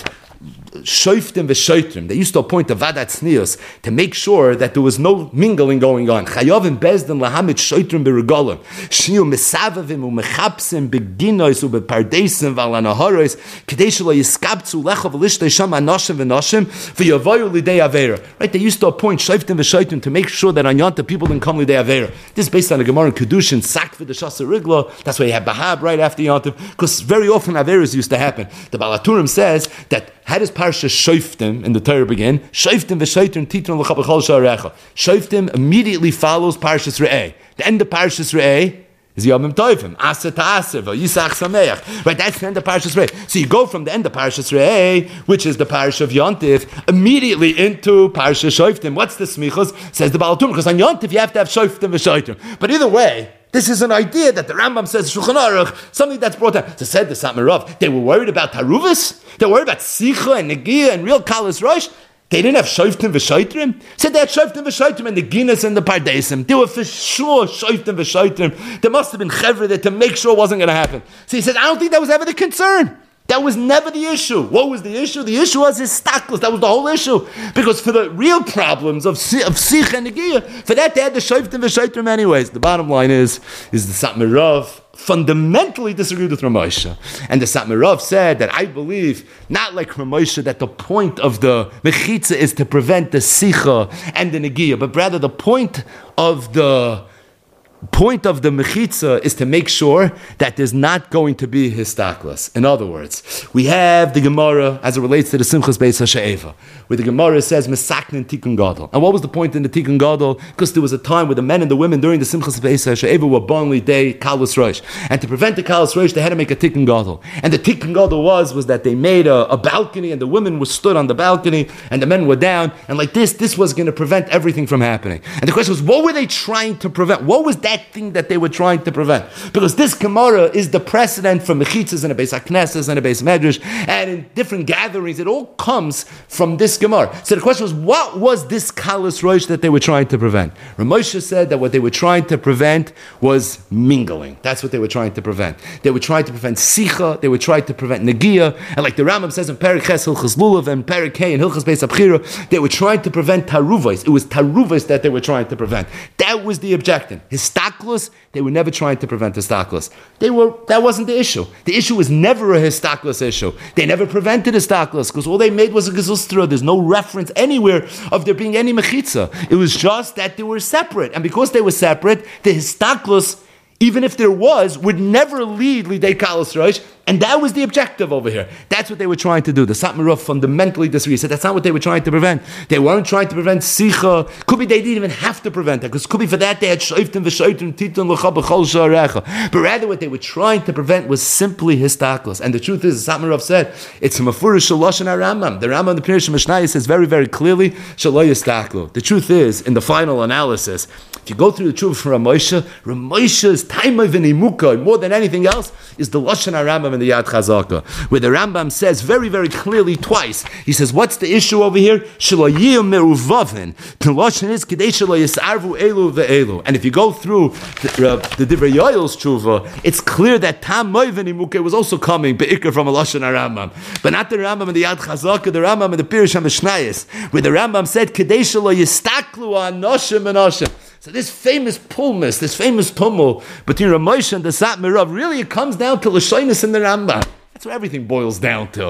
shoiftim v'shoitrim. They used to appoint a vadat tznius to make sure that there was no mingling going on. Chayovim bezdin lahamit shoitrim b'regalim. Shniu mesavavim u'mechapsim beginois u'bepardesim v'alanaharois k'dei shelo yiskabtzu lecha v'lishtei sham anoshim v'noshim v'yavoyu lidei avera. Right? They used to appoint shoiftim v'shoitrim to make sure that on Yonta people didn't come lidei avera. This is based on the Gemara in Kedushin, sak v'deshasa rigla. That's why you have Bahab right after Yonta, because very often averas used to happen. The Balaturim says that how does Parsha Shoiftim in the Torah begin? Shoiftim v'shoitrim titron l'chabachol sha'arecha. Shoiftim immediately follows Parshas Re'eh. The end of Parshas Re'eh is Yomim Tovim, Aser to Aser, V'Yisach Sameach. Right, that's the end of Parashas Re'eh. So you go from the end of Parashas Re'eh, which is the Parash of Yontif, immediately into Parashas Shoftim. What's the smichos? Says the Baal Tum, because on Yontif you have to have Shoftim v'Shoftim. But either way, this is an idea that the Rambam says, Shulchan Aruch, something that's brought out. So said the Satmar Rav, they were worried about Taruvas? They were worried about Sicha and Negiah and real Kalas Rosh? They didn't have Shoftim v'Shoitrim? Said they had Shoftim v'Shoitrim and the Guinness and the Pardesim. They were for sure Shoftim v'Shoitrim. There must have been Chevra there to make sure it wasn't going to happen. So he said, I don't think that was ever the concern. That was never the issue. What was the issue? The issue was his stackless. That was the whole issue. Because for the real problems of of Sich and Negiah, for that they had the Shoftim v'Shoitrim anyways. The bottom line is, is the Satmar Rav fundamentally disagreed with Ramosha. And the Satmar Rav said that I believe, not like Ramosha, that the point of the Mechitza is to prevent the Sicha and the Negiah, but rather the point of the point of the mechitza is to make sure that there's not going to be histaklas. In other words, we have the Gemara as it relates to the Simchas Beis HaShe'eva, where the Gemara says Mesaknin Tikkun Gadol. And what was the point in the Tikkun Gadol? Because there was a time where the men and the women during the Simchas Beis HaShe'eva were bonly day Kalas Rosh, and to prevent the Kalas Rosh, they had to make a Tikkun Gadol. And the Tikkun Gadol was was that they made a, a balcony, and the women were stood on the balcony, and the men were down, and like this, this was going to prevent everything from happening. And the question was, what were they trying to prevent? What was that thing that they were trying to prevent? Because this Gemara is the precedent for mechitzas and a Beis HaKnesses and a Beis Medrash, and in different gatherings, it all comes from this Gemara. So the question was, what was this Kalas Rosh that they were trying to prevent? Ramosha said that what they were trying to prevent was mingling. That's what they were trying to prevent. They were trying to prevent Sicha, they were trying to prevent Negiah, and like the Rambam says in Perek Ches Hilchas Lulav and Perek Hey and Hilchas Beis HaBchira, they were trying to prevent Taruvos. It was Taruvos that they were trying to prevent. That was the objective. Histaklus, they were never trying to prevent histaklus. They were, that wasn't the issue. The issue was never a histaklus issue. They never prevented histaklus because all they made was a gezustra. There's no reference anywhere of there being any mechitza. It was just that they were separate. And because they were separate, the histaklus, even if there was, would never lead Lidei Kalas Rosh, and that was the objective over here. That's what they were trying to do. The Satmar Rav fundamentally disagreed. He said that's not what they were trying to prevent. They weren't trying to prevent Sicha. Could be they didn't even have to prevent that, because could be for that they had Shoiftim v'Shoiftim Titon l'cha b'chol sha'arecha. But rather what they were trying to prevent was simply histaklos. And the truth is, the Satmar Rav said, it's a mafurish shalosh in our Rambam. The Rambam, the Pirush Mishnayos, says very, very clearly, shalo yistaklo. The truth is, in the final analysis, if you go through the truth from Ramosha, Ramosha's taimah v'nimukai, more than anything else, is the Lashon HaRambam in the Yad Chazaka, where the Rambam says very, very clearly twice. He says, what's the issue over here? Shelo yiyum meruvavin. The Lashon is kedei shelo yisarvu elu ve'elu. And if you go through the, uh, the Divrei Yoel's tshuva, it's clear that taimah v'nimukai was also coming be'ikar from a Lashon HaRambam, but not the Rambam in the Yad Chazaka, the Rambam in the Pirush HaMishnayos, where the Rambam said kedei shelo yistaklu anoshim anoshim. So this famous pulmus, this famous tumul between Ramosha and the Satmar Rav, really it comes down to Lashonis in the Rambam. That's what everything boils down to.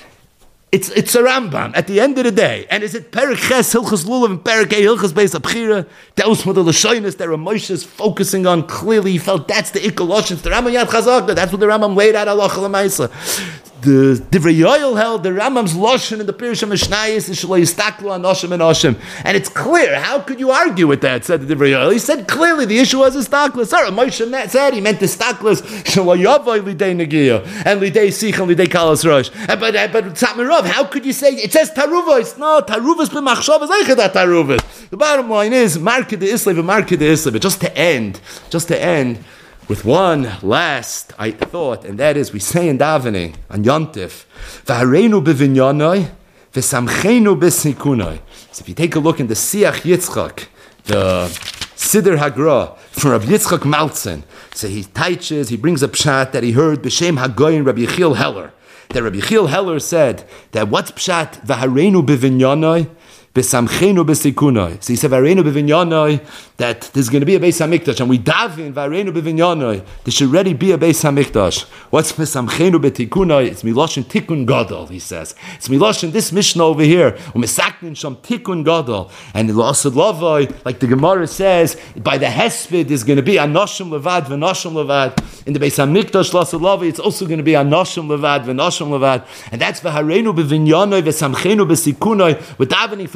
It's it's a Rambam at the end of the day. And is it Perek Ches, Hilchas Lulav, and Perek Hey, Hilchas Beis HaBchira? Those were the Lashonis that Ramosha is focusing on. Clearly he felt that's the Ikar Lashon. The Rambam Yad Chazaka, that's what the Rambam laid out halacha l'maisa. The Divrei Yoel held the Rambam's Lashon in the Pirush HaMishnayos is shelo yistaklu anoshim anoshim, and it's clear. How could you argue with that? Said the Divrei Yoel. He said clearly the issue was histaklus. Sorry, Moshe said he meant histaklus shelo yavai lidei negiah and lidei sich and lidei kalas rosh. But but Satmar Rav, how could you say it says taruvos? No, taruvos b'machshavas eichad taruvos. The bottom line is market the islev and market the islev. Just to end, just to end. With one last I thought, and that is we say in davening on Yontif, "V'hareinu b'vinyanoi, v'samcheinu b'sikunoi." So if you take a look in the Siach Yitzchak, the Siddur Hagra from Rabbi Yitzchak Maltzin, so he teaches, he brings a pshat that he heard b'shem Hagoyin Rabbi Yechiel Heller. That Rabbi Yechiel Heller said that what's pshat v'hareinu b'vinyanoi? Besamchenu besikunoi. So he said, "Vareinu bevinyanoi," that there's going to be a Beis Hamikdash, and we daven Vareinu bevinyanoi. There should already be a Beis Hamikdash. What's besamchenu betikunoi? It's miloshin tikun gadol. He says it's miloshin this Mishnah over here. Umesaknin sham tikun gadol, and the Asad Lavoi, like the Gemara says, by the Hesped is going to be anoshim levad v'noshim levad. In the Beis Hamikdash Asad Lavoi, it's also going to be anoshim levad v'noshim levad, and that's Vareinu bevinyanoi v'samchenu besikunoi. We're davening for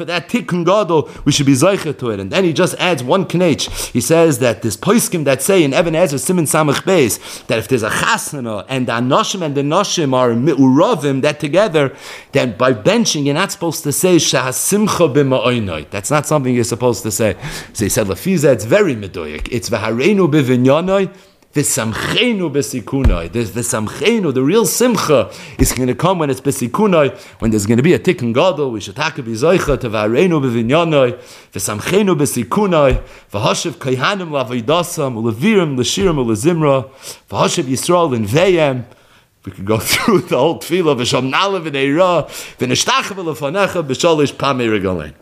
that tikkun gadol, we should be zeicher to it. And then he just adds one knech. He says that this poskim that say in Even Ezer Siman Samach Beis that if there's a chasna and the anoshim and the noshim are mi'uravim, that together, then by benching you're not supposed to say shahasimcha b'ma'oinoi. That's not something you're supposed to say. So he said lafiza, it's very medoyik. It's v'hareinu b'vinyanoi. V'samchenu b'sikunai. The v'samchenu, the real simcha, is going to come when it's b'sikunai, when there's going to be a tikkun gadol. We should take a bizoicha to v'areinu b'vinyanai. V'samchenu b'sikunai. V'hashiv kayhanim la'avaydasam u'levirim l'shirim u'lezimra. V'hashiv Yisrael in veyem. We could go through the whole tefillah. V'sham nalav v'neira v'neshtach v'lefanecha b'shalish pamei regalein.